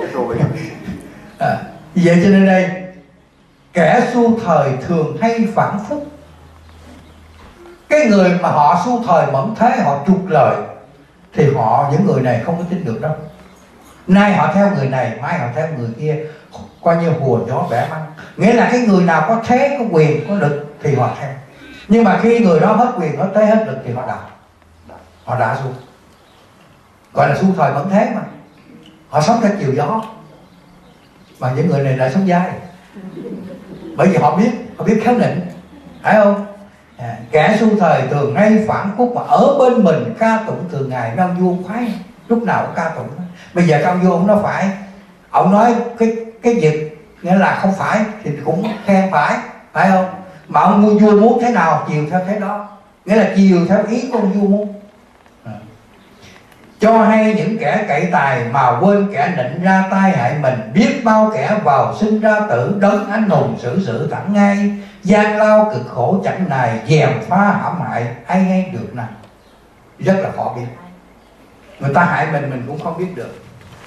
À, vậy cho nên đây, kẻ xu thời thường hay phản phúc. Cái người mà họ xu thời mẫn thế, họ trục lợi, thì họ, những người này không có tin được đâu. Nay họ theo người này, mai họ theo người kia, coi như hùa gió bẻ măng. Nghĩa là cái người nào có thế, có quyền, có lực thì họ theo. Nhưng mà khi người đó hết quyền, hết thế, hết lực thì họ đạp, họ đá xuống. Gọi là xu thời mẫn thế mà. Họ sống theo chiều gió. Mà những người này lại sống dai, bởi vì họ biết, họ biết khéo nịnh, phải không? À, kẻ xu thời thường hay phản phúc, mà ở bên mình ca tụng thường ngày. Mấy ông vua khoái, lúc nào cũng ca tụng. Bây giờ các ông vua ông nói phải, ông nói cái cái việc nghĩa là không phải thì cũng khen phải, phải không? Mà ông vua muốn thế nào chiều theo thế đó, nghĩa là chiều theo ý của ông vua muốn. À. Cho hay những kẻ cậy tài, mà quên kẻ nịnh ra tay hại mình. Biết bao kẻ vào sinh ra tử, đấng anh hùng xử sự thẳng ngay. Gian lao cực khổ chẳng nài, dèm pha hãm hại ai hay được nào. Rất là khó biết. Người ta hại mình mình cũng không biết được.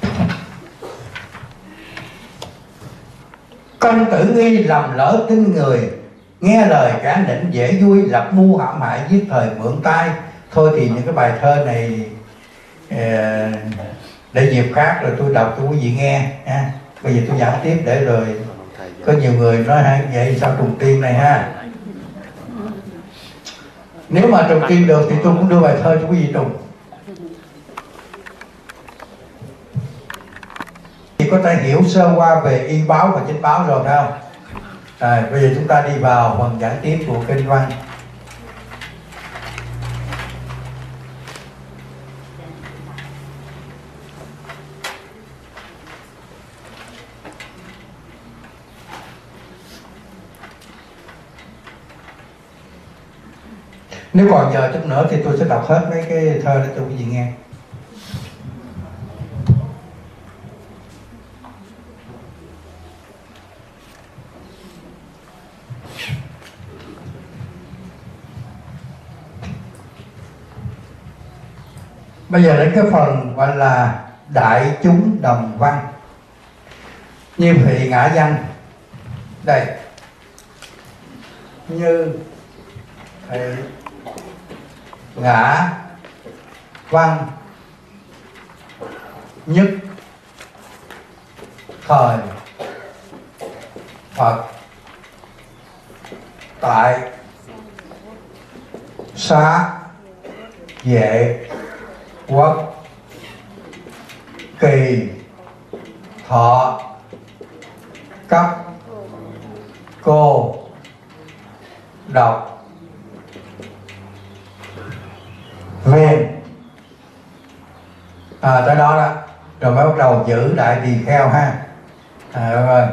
Công tử nghi lầm lỡ tin người, nghe lời cả nịnh dễ vui, lập mưu hãm hại giết thời mượn tay. Thôi thì những cái bài thơ này để dịp khác rồi tôi đọc cho quý vị nghe ha. Bây giờ tôi giảng tiếp để rồi có nhiều người nói ha, vậy sao trùng tiên này ha. Nếu mà trùng tiên được thì tôi cũng đưa bài thơ cho quý vị trùng. Thì có thể hiểu sơ qua về y báo và chánh báo rồi phải không? À, bây giờ chúng ta đi vào phần giảng tiếp của kinh văn. Nếu còn giờ chút nữa thì tôi sẽ đọc hết mấy cái thơ đó cho quý vị nghe. Bây giờ đến cái phần gọi là đại chúng đồng văn. Như thị ngã văn. Đây. Như thị ngã văn nhất thời Phật tại xá vệ quốc kỳ thọ cấp cô độc viên. À, tới đó đó rồi mới bắt đầu giữ đại tỳ kheo ha. À, rồi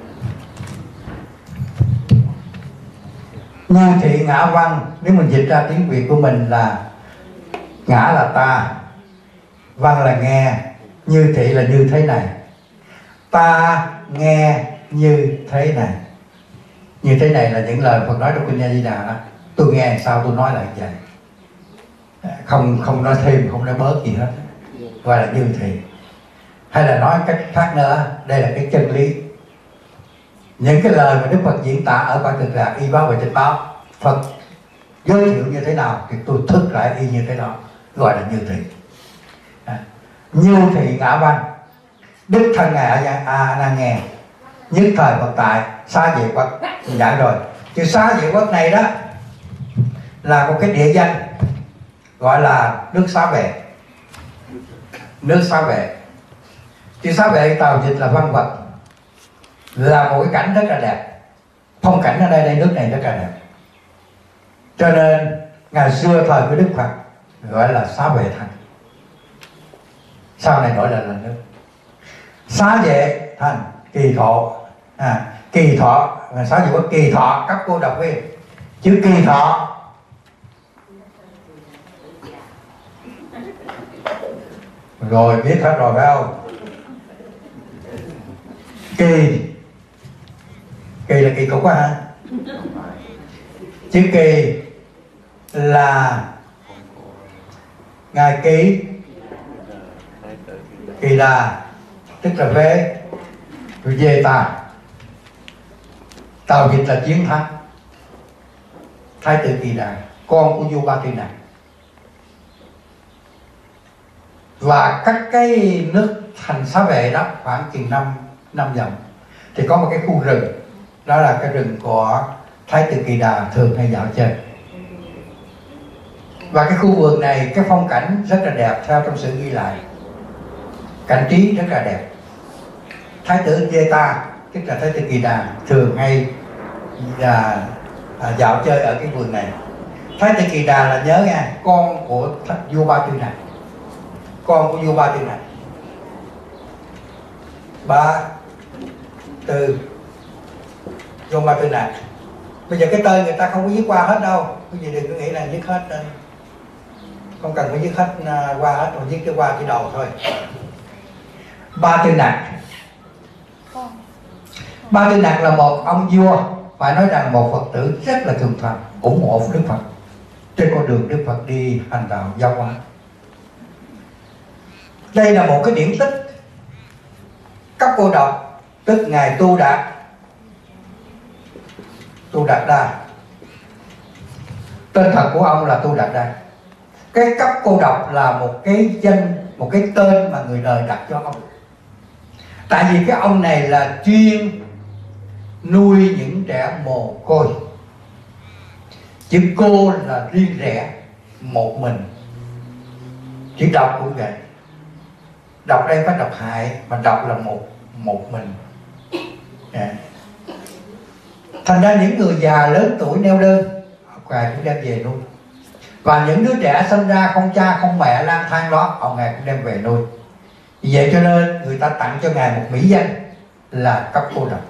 như thị ngã văn, nếu mình dịch ra tiếng Việt của mình là ngã là ta, văn là nghe, như thị là như thế này. Ta nghe như thế này. Như thế này là những lời Phật nói trong Kinh A Di Đà đó. Tôi nghe sao tôi nói lại vậy, không không nói thêm không nói bớt gì hết, gọi là như thị. Hay là nói cách khác nữa, đây là cái chân lý. Những cái lời mà Đức Phật diễn tả ở Bản Thực Lạc Y Báo và Chánh Báo, Phật giới thiệu như thế nào thì tôi thức lại y như thế đó, gọi là như thị. À, như thị ngã văn, Đức thân ngài A Nan nghe, nhất thời Phật tại xá vệ quốc. Mình giảng rồi, chữ xá vệ quốc này đó là một cái địa danh gọi là nước xá vệ. Nước xá vệ, chữ xá vệ tàu dịch là văn vật, là một cái cảnh rất là đẹp. Phong cảnh ở đây đây nước này rất là đẹp, cho nên ngày xưa thời của Đức Phật gọi là xá vệ thành, sau này gọi là là nước. Xá vệ thành kỳ thọ, à, kỳ thọ, xá vệ quốc kỳ thọ cấp cô độc viên. Chữ kỳ thọ rồi biết hết rồi phải không? Kỳ, kỳ là kỳ cục quá ha. Chữ kỳ là ngài Kỳ Kỳ Đà, tức là về về ta. Tàu dịch là chiến thắng. Thái tử Kỳ Đà, con của vua Ba Tư Nặc. Và các cái nước thành xá vệ đó khoảng chừng năm năm dặm thì có một cái khu rừng, đó là cái rừng của Thái tử Kỳ Đà thường hay dạo chơi. Và cái khu vườn này cái phong cảnh rất là đẹp, theo trong sử ghi lại cảnh trí rất là đẹp. Thái tử Veta, tức là Thái tử Kỳ Đà thường hay là à, dạo chơi ở cái vườn này. Thái tử Kỳ Đà là nhớ nha, con của vua Ba Tư Nặc, con của vua Ba Tư Nặc. Ba Tư, vua Ba Tư Nặc. Bây giờ cái tên người ta không có viết qua hết đâu, cái gì đừng có nghĩ là viết hết, không cần phải viết hết qua hết, mà viết cái qua cái đầu thôi. Ba Tư Nặc. Ba Tư Nặc là một ông vua, phải nói rằng một Phật tử rất là thường thầm ủng hộ Đức Phật trên con đường Đức Phật đi hành đạo giáo hóa. Đây là một cái điển tích cấp cô độc, tức ngài Tu Đạt, Tu Đạt Đa. Tên thật của ông là Tu Đạt Đa. Cái cấp cô độc là một cái danh, một cái tên mà người đời đặt cho ông. Tại vì cái ông này là chuyên nuôi những trẻ mồ côi. Chữ cô là riêng rẽ, một mình. Chữ độc cũng vậy. Độc đây phải độc hại, mà độc là một một mình. À. Thành ra những người già lớn tuổi neo đơn, ngài cũng đem về nuôi. Và những đứa trẻ sinh ra không cha không mẹ lang thang đó, ông ngài cũng đem về nuôi. Vì vậy cho nên người ta tặng cho ngài một mỹ danh là cấp cô độc,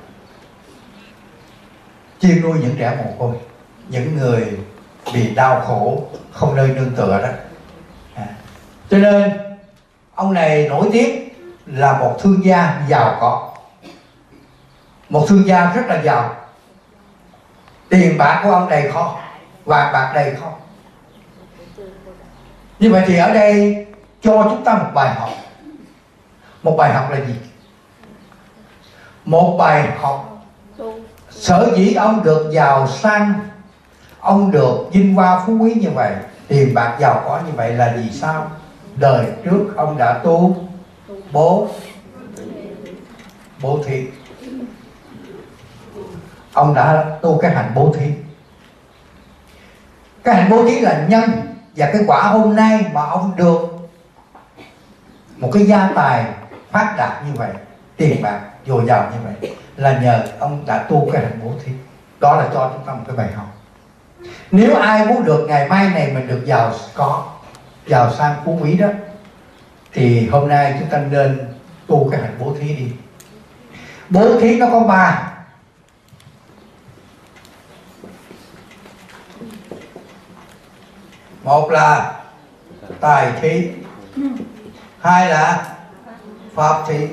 chuyên nuôi những trẻ mồ côi, những người bị đau khổ không nơi nương tựa đó. À. Cho nên ông này nổi tiếng là một thương gia giàu có, một thương gia rất là giàu. Tiền bạc của ông đầy kho, vàng bạc đầy kho. Như vậy thì ở đây cho chúng ta một bài học. Một bài học là gì? Một bài học sở dĩ ông được giàu sang, ông được vinh hoa phú quý như vậy, tiền bạc giàu có như vậy là vì sao? Đời trước ông đã tu bố bố thí, ông đã tu cái hạnh bố thí. Cái hạnh bố thí là nhân, và cái quả hôm nay mà ông được một cái gia tài phát đạt như vậy, tiền bạc dồi dào như vậy, là nhờ ông đã tu cái hạnh bố thí. Đó là cho chúng ta một cái bài học. Nếu ai muốn được ngày mai này mình được giàu có, giàu sang phú quý đó, thì hôm nay chúng ta nên tu cái hạnh bố thí đi. Bố thí nó có ba. Một là tài thí, hai là pháp thí,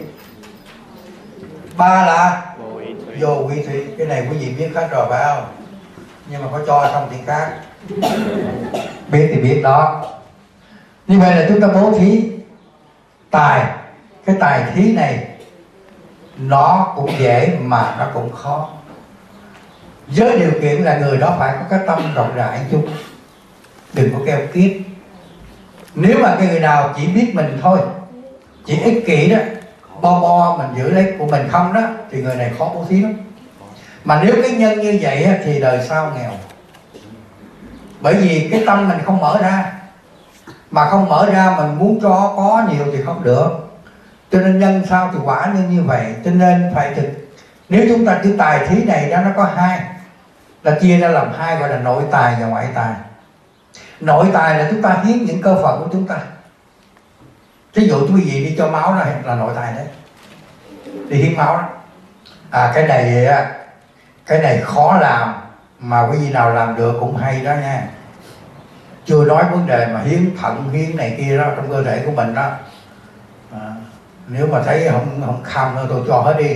ba là vô quý thí. Cái này quý vị biết hết rồi phải không? Nhưng mà có cho xong tiếng khác. Biết thì biết đó. Như vậy là chúng ta bố thí tài. Cái tài thí này nó cũng dễ mà nó cũng khó, với điều kiện là người đó phải có cái tâm rộng rãi chung, đừng có keo kiết. Nếu mà cái người nào chỉ biết mình thôi, chỉ ích kỷ đó, bo bo mình giữ lấy của mình không đó, thì người này khó bố thí lắm. Mà nếu cái nhân như vậy thì đời sau nghèo. Bởi vì cái tâm mình không mở ra. Mà không mở ra mình muốn cho có nhiều thì không được. Cho nên nhân sao thì quả như như vậy. Cho nên phải thực. Nếu chúng ta cái tài thí này đó, nó có hai, là chia ra làm hai, gọi là nội tài và ngoại tài. Nội tài là chúng ta hiến những cơ phận của chúng ta. Ví dụ quý vị đi cho máu là, là nội tài đấy, đi hiến máu đó. À cái này cái này khó làm, mà quý vị nào làm được cũng hay đó nha. Chưa nói vấn đề mà hiến thận, hiến này kia đó trong cơ thể của mình đó. À, nếu mà thấy không không kham nữa tôi cho hết đi.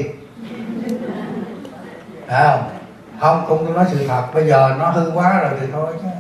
À, không không không tôi nói sự thật, bây giờ nó hư quá rồi thì thôi chứ.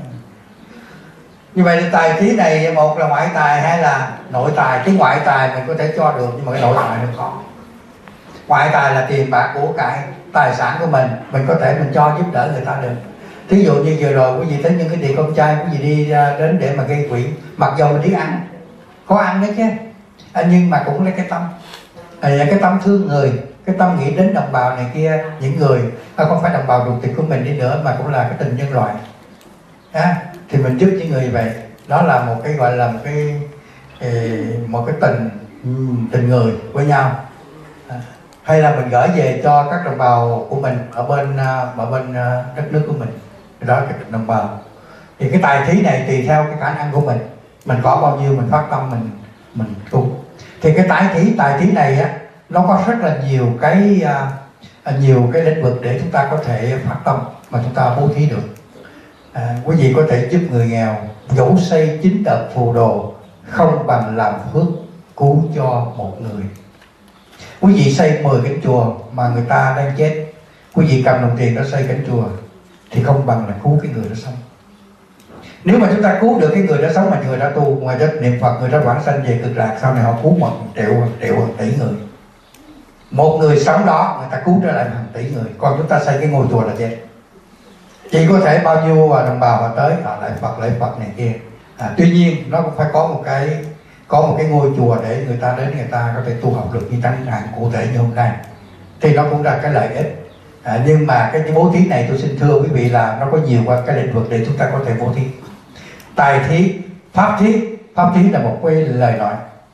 Như vậy thì tài thí này, một là ngoại tài, hai là nội tài. Cái ngoại tài mình có thể cho được, nhưng mà cái nội tài nó khó. Ngoại tài là tiền bạc của cải, tài sản của mình, mình có thể mình cho giúp đỡ người ta được. Thí dụ như vừa rồi quý vị thấy những cái tiệc con trai, quý vị đi đến để mà gây quỹ, mặc dù mình đi ăn, có ăn đấy chứ, à, nhưng mà cũng lấy cái tâm, à, cái tâm thương người, cái tâm nghĩ đến đồng bào này kia, những người à, không phải đồng bào ruột thịt của mình đi nữa, mà cũng là cái tình nhân loại. À, thì mình giúp những người vậy, đó là một cái gọi là một cái một cái tình tình người với nhau. À, hay là mình gửi về cho các đồng bào của mình ở bên ở bên đất nước của mình, đó là cái đồng bào. Thì cái tài thí này tùy theo cái khả năng của mình, mình có bao nhiêu mình phát tâm mình mình tu. Thì cái tài thí tài thí này á, nó có rất là nhiều cái uh, nhiều cái lĩnh vực để chúng ta có thể phát tâm mà chúng ta bố thí được. À, quý vị có thể giúp người nghèo, dẫu xây chín đợt phù đồ, không bằng làm phước cứu cho một người. Quý vị xây mười cánh chùa mà người ta đang chết, quý vị cầm đồng tiền đó xây cánh chùa, thì không bằng là cứu cái người đó sống. Nếu mà chúng ta cứu được cái người đó sống mà người đã tu, ngoài đất niệm Phật, người đó vãng sanh về cực lạc, sau này họ cứu một triệu, một triệu, một tỷ người. Một người sống đó người ta cứu trở lại hàng tỷ người. Còn chúng ta xây cái ngôi chùa là chết. Chỉ có thể bao nhiêu đồng bào họ tới họ lại Phật lại Phật này kia. À, tuy nhiên nó cũng phải có một cái có một cái ngôi chùa để người ta đến, người ta có thể tu học được như chẳng hạn cụ thể như hôm nay, thì nó cũng là cái lợi ích. À, nhưng mà cái bố thí này tôi xin thưa quý vị là nó có nhiều qua cái lĩnh vực để chúng ta có thể bố thí. Tài thí, pháp thí. Pháp thí là một cái lời nói.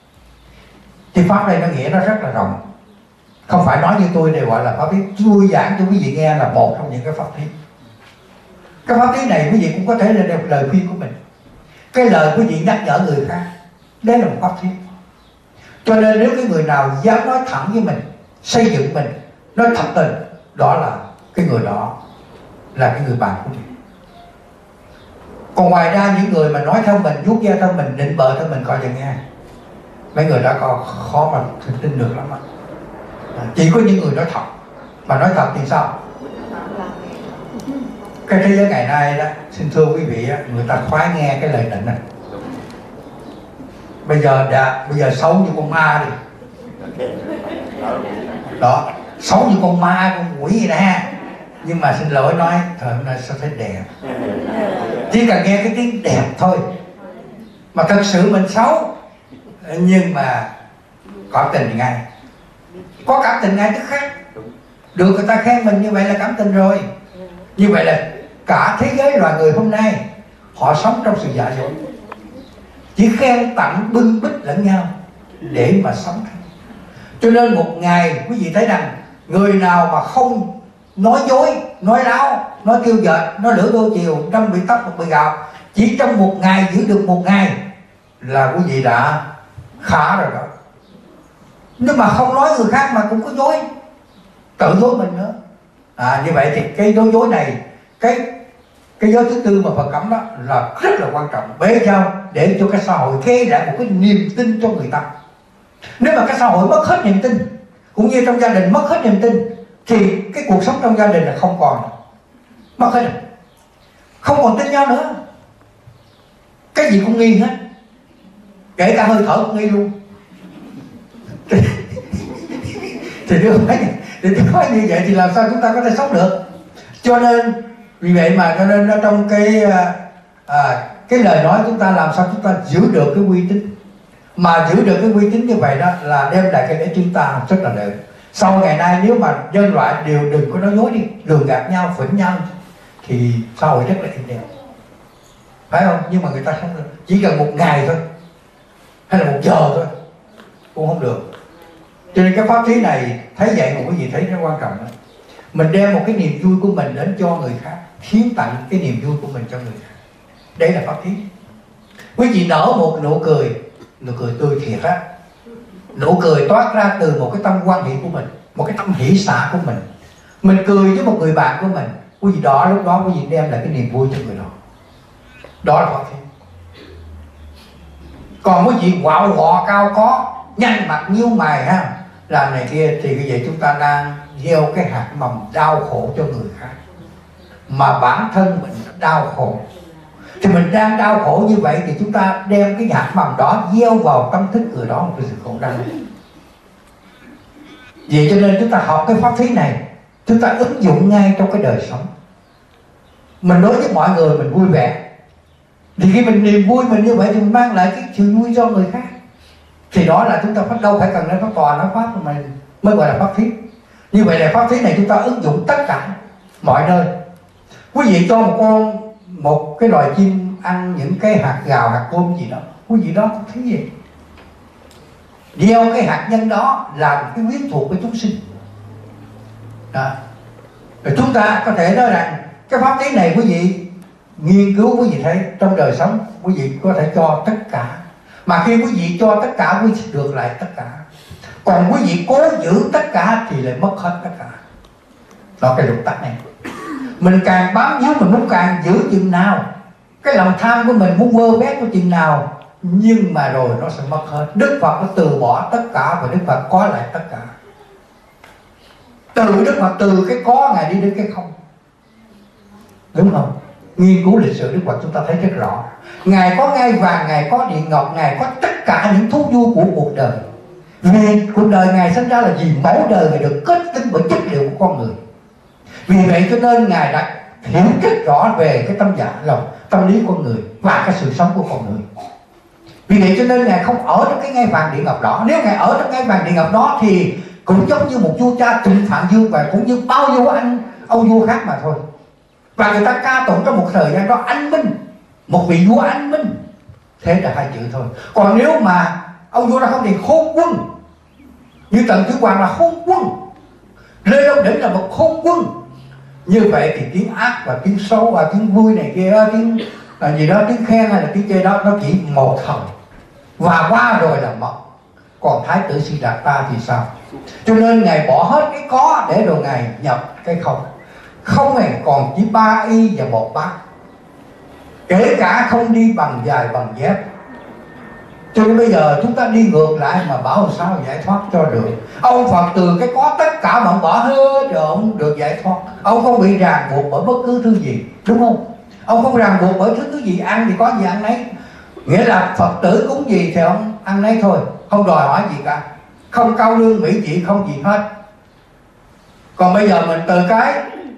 Thì pháp đây nó nghĩa nó rất là rộng, không phải nói như tôi đều gọi là pháp thí. Tôi giảng cho quý vị nghe là một trong những cái pháp thí. Cái pháp thí này quý vị cũng có thể là lời khuyên của mình, cái lời quý vị nhắc nhở người khác, đấy là một pháp thí. Cho nên nếu cái người nào dám nói thẳng với mình, xây dựng mình, nói thật tình, đó là cái người đó là cái người bạn của mình. Còn ngoài ra những người mà nói theo mình, vuốt ve theo mình, định bợ theo mình, coi chừng nghe, mấy người đó có khó mà tin được lắm. Chỉ có những người nói thật. Mà nói thật thì sao? Cái thế giới ngày nay đó, xin thưa quý vị, người ta khoái nghe cái lời định này. Bây giờ đã, bây giờ xấu như con ma đi. Đó, xấu như con ma, con quỷ gì nè. Nhưng mà xin lỗi nói thời hôm nay sao thấy đẹp. Chỉ cần nghe cái tiếng đẹp thôi. Mà thật sự mình xấu, nhưng mà có tình ngay. Có cảm tình ngay tức khác. Được người ta khen mình như vậy là cảm tình rồi. Như vậy là cả thế giới loài người hôm nay họ sống trong sự giả dối, chỉ khen tặng bưng bít lẫn nhau để mà sống. Cho nên một ngày quý vị thấy rằng người nào mà không nói dối, nói láo, nói tiêu dệt, nói lửa đôi chiều, trăm bị tóc một bị gạo, chỉ trong một ngày giữ được một ngày là quý vị đã khá rồi đó. Nhưng mà không nói người khác mà cũng có dối, tự dối mình nữa. À, như vậy thì cái nói dối này, cái cái giới thứ tư mà Phật cấm đó là rất là quan trọng. Bởi sao? Để cho cái xã hội gây lại một cái niềm tin cho người ta. Nếu mà cái xã hội mất hết niềm tin, cũng như trong gia đình mất hết niềm tin, thì cái cuộc sống trong gia đình là không còn, mất hết, không còn tin nhau nữa. Cái gì cũng nghi hết, kể cả hơi thở cũng nghi luôn. thì nếu nói thì nói như vậy thì làm sao chúng ta có thể sống được? Cho nên vì vậy mà cho nên nó trong cái à, cái lời nói chúng ta làm sao chúng ta giữ được cái uy tín. Mà giữ được cái uy tín như vậy đó là đem lại cái để chúng ta rất là lớn. Sau ngày nay nếu mà nhân loại đều đừng có nói dối đi, lường gạt nhau, phỉnh nhau, thì xã hội rất là êm đẹp, phải không? Nhưng mà người ta không được, chỉ cần một ngày thôi hay là một giờ thôi cũng không được. Cho nên cái pháp thí này thấy vậy mà quý vị thấy nó quan trọng đó. Mình đem một cái niềm vui của mình đến cho người khác, hiến tặng cái niềm vui của mình cho người khác. Đây là pháp thí. Quý vị nở một nụ cười, nụ cười tươi thiệt á, nụ cười toát ra từ một cái tâm quan hệ của mình, một cái tâm hỷ xả của mình. Mình cười với một người bạn của mình, quý vị đó lúc đó quý vị đem lại cái niềm vui cho người đó. Đó là pháp thí. Còn quý vị quạo họ cao có, nhanh mặt nhíu mày ha, làm này kia, thì như vậy chúng ta đang gieo cái hạt mầm đau khổ cho người khác, mà bản thân mình đau khổ. Thì mình đang đau khổ như vậy thì chúng ta đem cái hạt mầm đó gieo vào tâm thức người đó một cái sự khổ đau. Vậy cho nên chúng ta học cái pháp thí này, chúng ta ứng dụng ngay trong cái đời sống. Mình đối với mọi người mình vui vẻ, thì khi mình niềm vui mình như vậy thì mình mang lại cái sự vui cho người khác. Thì đó là chúng ta phải đâu phải cần đến pháp tòa nói pháp mà mình mới gọi là pháp thí. Như vậy là pháp thí này chúng ta ứng dụng tất cả mọi nơi. Quý vị cho một con một cái loài chim ăn những cái hạt gạo, hạt cơm gì đó, quý vị đó có thí gì? Gieo cái hạt nhân đó làm cái quyến thuộc của chúng sinh đó. Rồi chúng ta có thể nói rằng cái pháp thí này quý vị nghiên cứu, quý vị thấy trong đời sống quý vị có thể cho tất cả. Mà khi quý vị cho tất cả, quý vị được lại tất cả. Còn quý vị cố giữ tất cả thì lại mất hết tất cả. Đó cái luật tắc này. Mình càng bám víu, mình muốn càng giữ chừng nào, cái lòng tham của mình muốn vơ vét của chừng nào, nhưng mà rồi nó sẽ mất hết. Đức Phật nó từ bỏ tất cả và Đức Phật có lại tất cả. Từ Đức Phật từ cái có Ngài đi đến cái không, đúng không? Nghiên cứu lịch sử Đức Phật chúng ta thấy rất rõ. Ngài có ngai vàng, Ngài có điện ngọc, Ngài có tất cả những thú vui của cuộc đời. Vì cuộc đời Ngài sinh ra là vì mẫu đời Ngài được kết tinh bởi chất liệu của con người. Vì vậy cho nên Ngài đã hiểu rất rõ về cái tâm dạ lòng, tâm lý con người và cái sự sống của con người. Vì vậy cho nên Ngài không ở trong cái ngai vàng điện ngọc đó. Nếu Ngài ở trong ngai vàng điện ngọc đó thì cũng giống như một vua cha Trịnh Phạm Dương và cũng như bao nhiêu anh ông vua khác mà thôi. Và người ta ca tụng trong một thời gian đó anh minh, một vị vua anh minh, thế là hai chữ thôi. Còn nếu mà ông vua đó không thì khôn quân, như Tần Thủy Hoàng là khôn quân, Lê Long Đỉnh là một khôn quân. Như vậy thì tiếng ác và tiếng xấu và tiếng vui này kia, tiếng là gì đó, tiếng khen hay là tiếng chê đó, nó chỉ một thời và qua rồi là mất. Còn Thái tử Siddhartha thì sao? Cho nên Ngài bỏ hết cái có để rồi Ngài nhập cái không. Không này còn chỉ ba y và một bát, kể cả không đi bằng giày bằng dép. Cho nên bây giờ chúng ta đi ngược lại mà bảo sao giải thoát cho được. Ông Phật từ cái có tất cả mà ông bỏ hết rồi ông được giải thoát. Ông không bị ràng buộc bởi bất cứ thứ gì, đúng không? Ông không ràng buộc bởi thứ thứ gì, ăn thì có gì ăn nấy. Nghĩa là Phật tử cúng gì thì ông ăn nấy thôi, không đòi hỏi gì cả, không cao lương mỹ vị, không gì hết. Còn bây giờ mình từ cái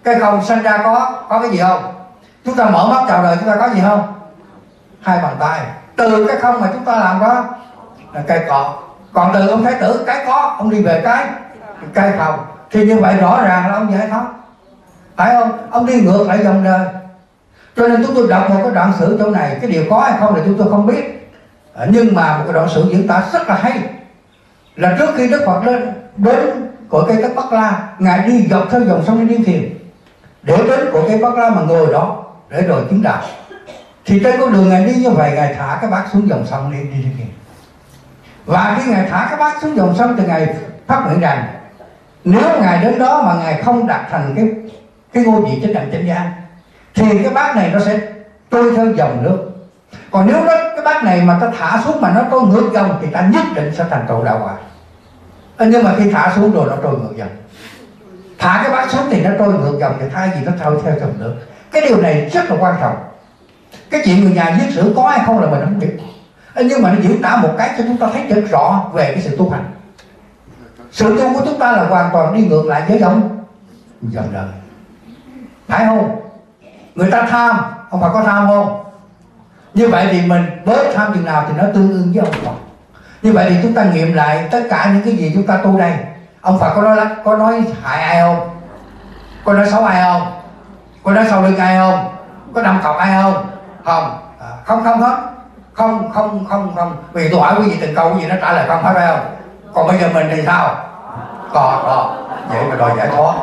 Cái không sinh ra có có cái gì không? Chúng ta mở mắt chào đời chúng ta có gì không? Hai bàn tay. Từ cái không mà chúng ta làm đó là cây cọ. Còn từ ông Thái Tử cái có, ông đi về cái cây không. Thì như vậy rõ ràng là ông giải thoát, phải không? Ông đi ngược lại dòng đời. Cho nên chúng tôi đọc một cái đoạn sử chỗ này, cái điều có hay không là chúng tôi không biết, nhưng mà một cái đoạn sử diễn tả rất là hay. Là trước khi Đức Phật lên đến cội cây Tất Bắc La, ngài đi dọc theo dòng sông Điên Thiền để đến cội cây Bắc La mà ngồi đó để rồi chứng đạo. Thì trên con đường ngài đi như vậy, ngài thả cái bát xuống dòng sông Điên Thiền. Và khi ngài thả cái bát xuống dòng sông thì ngài phát nguyện rằng nếu ngài đến đó mà ngài không đạt thành cái cái ngôi vị chánh đẳng chánh giác thì cái bát này nó sẽ trôi theo dòng nước. Còn nếu đó, cái bát này mà ta thả xuống mà nó trôi ngược dòng thì ta nhất định sẽ thành tựu đạo quả. Nhưng mà khi thả xuống rồi nó trôi ngược dòng. Thả cái bát xuống thì nó trôi ngược dòng, thì thay vì nó trôi theo dòng nước. Cái điều này rất là quan trọng. Cái chuyện người nhà viết sử có hay không là mình không biết, nhưng mà nó diễn tả một cái cho chúng ta thấy rất rõ về cái sự tu hành. Sự tu của chúng ta là hoàn toàn đi ngược lại với dòng dòng đời, phải không? Người ta tham, ông Phật có tham không? Như vậy thì mình bớt tham chừng nào thì nó tương ưng với ông Phật. Như vậy thì chúng ta nghiệm lại tất cả những cái gì chúng ta tu đây. Ông Phật có nói, có nói hại ai không? Có nói xấu ai không? Có nói sau lưng ai không? Có đâm cọc ai không? Không, à, không không hết. Không, không, không, không. Vì tôi hỏi quý vị từng câu quý vị nó trả lời không hết, phải không? Còn bây giờ mình thì sao? Còn, còn. Vậy mà đòi giải thoát.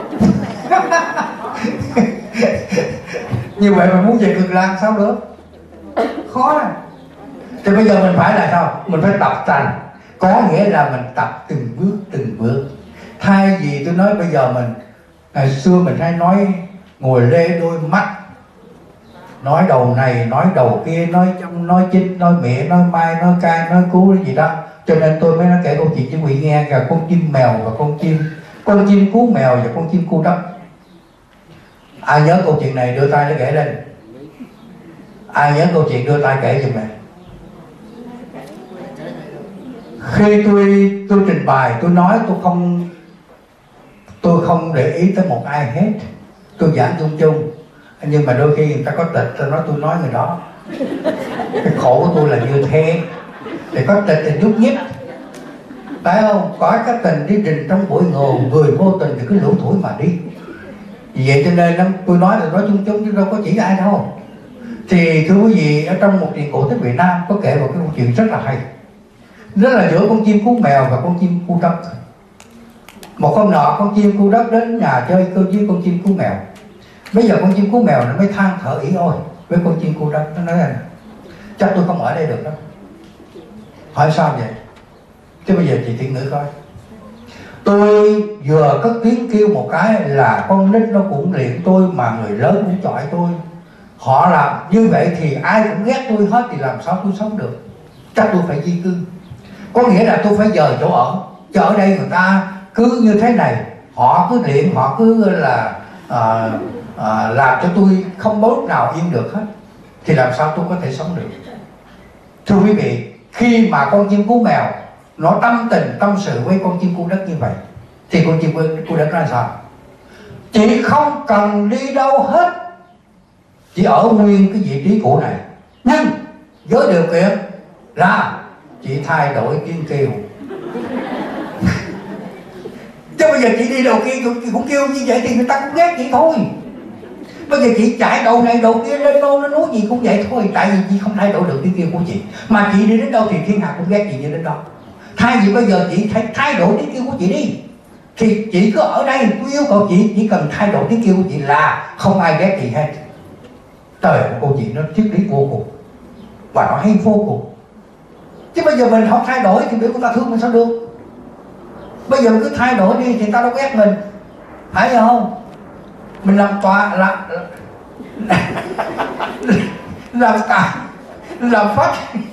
Như vậy mà muốn về Cực Lạc sao được? Khó này. Thì bây giờ mình phải là sao? Mình phải tập thành. Có nghĩa là mình tập từng bước từng bước. Thay vì tôi nói bây giờ mình, ngày xưa mình hay nói ngồi lê đôi mắt, nói đầu này, nói đầu kia, nói trong, nói chích, nói mẹ, nói mai, nói cai, nói cứu cái gì đó. Cho nên tôi mới nói kể câu chuyện cho quý vị nghe là con chim mèo và con chim Con chim cú mèo và con chim cu đất. Ai nhớ câu chuyện này đưa tay để kể lên. Ai nhớ câu chuyện đưa tay kể giùm này. Khi tôi tôi trình bày, tôi nói tôi không tôi không để ý tới một ai hết, tôi giảng chung chung. Nhưng mà đôi khi người ta có tịch, tôi nói tôi nói người đó. Cái khổ của tôi là như thế. Thì có tịch thì nhúc nhích, phải không? Có cái tình đi trình trong buổi ngồi, người vô tình thì cứ lũ thủi mà đi. Vì vậy cho nên tôi nói là nói chung chung chứ đâu có chỉ ai đâu. Thì thưa quý vị, ở trong một chuyện cổ tích Việt Nam có kể một cái câu chuyện rất là hay. Đó là giữa con chim cú mèo và con chim cu đất. Một hôm nọ con chim cu đất đến nhà chơi cơ với con chim cú mèo. Bây giờ con chim cú mèo nó mới than thở ỉ ôi với con chim cu đất. Nó nói là chắc tôi không ở đây được đâu. Hỏi sao vậy? Chứ bây giờ chị Thiện Ngữ coi. Tôi vừa cất tiếng kêu một cái là con nít nó cũng luyện tôi, mà người lớn cũng chọi tôi. Họ làm như vậy thì ai cũng ghét tôi hết, thì làm sao tôi sống được? Chắc tôi phải di cư. Có nghĩa là tôi phải dời chỗ ở. Chứ ở đây người ta cứ như thế này, họ cứ luyện, họ cứ là à, à, làm cho tôi không có lúc nào yên được hết, thì làm sao tôi có thể sống được? Thưa quý vị, khi mà con chim cú mèo nó tâm tình tâm sự với con chim cu đất như vậy, thì con chim cu đất nói sao? Chị không cần đi đâu hết, chỉ ở nguyên cái vị trí cũ này, nhưng với điều kiện là chị thay đổi tiếng kêu. Chứ bây giờ chị đi đầu kia chị cũng kêu như vậy thì người ta cũng ghét chị thôi. Bây giờ chị chạy đầu này đầu kia lên đâu nó nói gì cũng vậy thôi. Tại vì chị không thay đổi được tiếng kêu của chị, mà chị đi đến đâu thì thiên hạ cũng ghét chị như đến đó. Thay vì bây giờ chị thay, thay đổi tiếng kêu của chị đi, thì chị cứ ở đây, tôi yêu cầu chị chỉ cần thay đổi tiếng kêu của chị là không ai ghét chị hết. Trời ơi, câu chuyện nó triết lý vô cùng, và nó hay vô cùng. Chứ bây giờ mình không thay đổi thì biểu người ta thương mình sao được? Bây giờ mình cứ thay đổi đi thì người ta đâu ghét mình, phải không? Mình làm tòa làm làm cả làm phát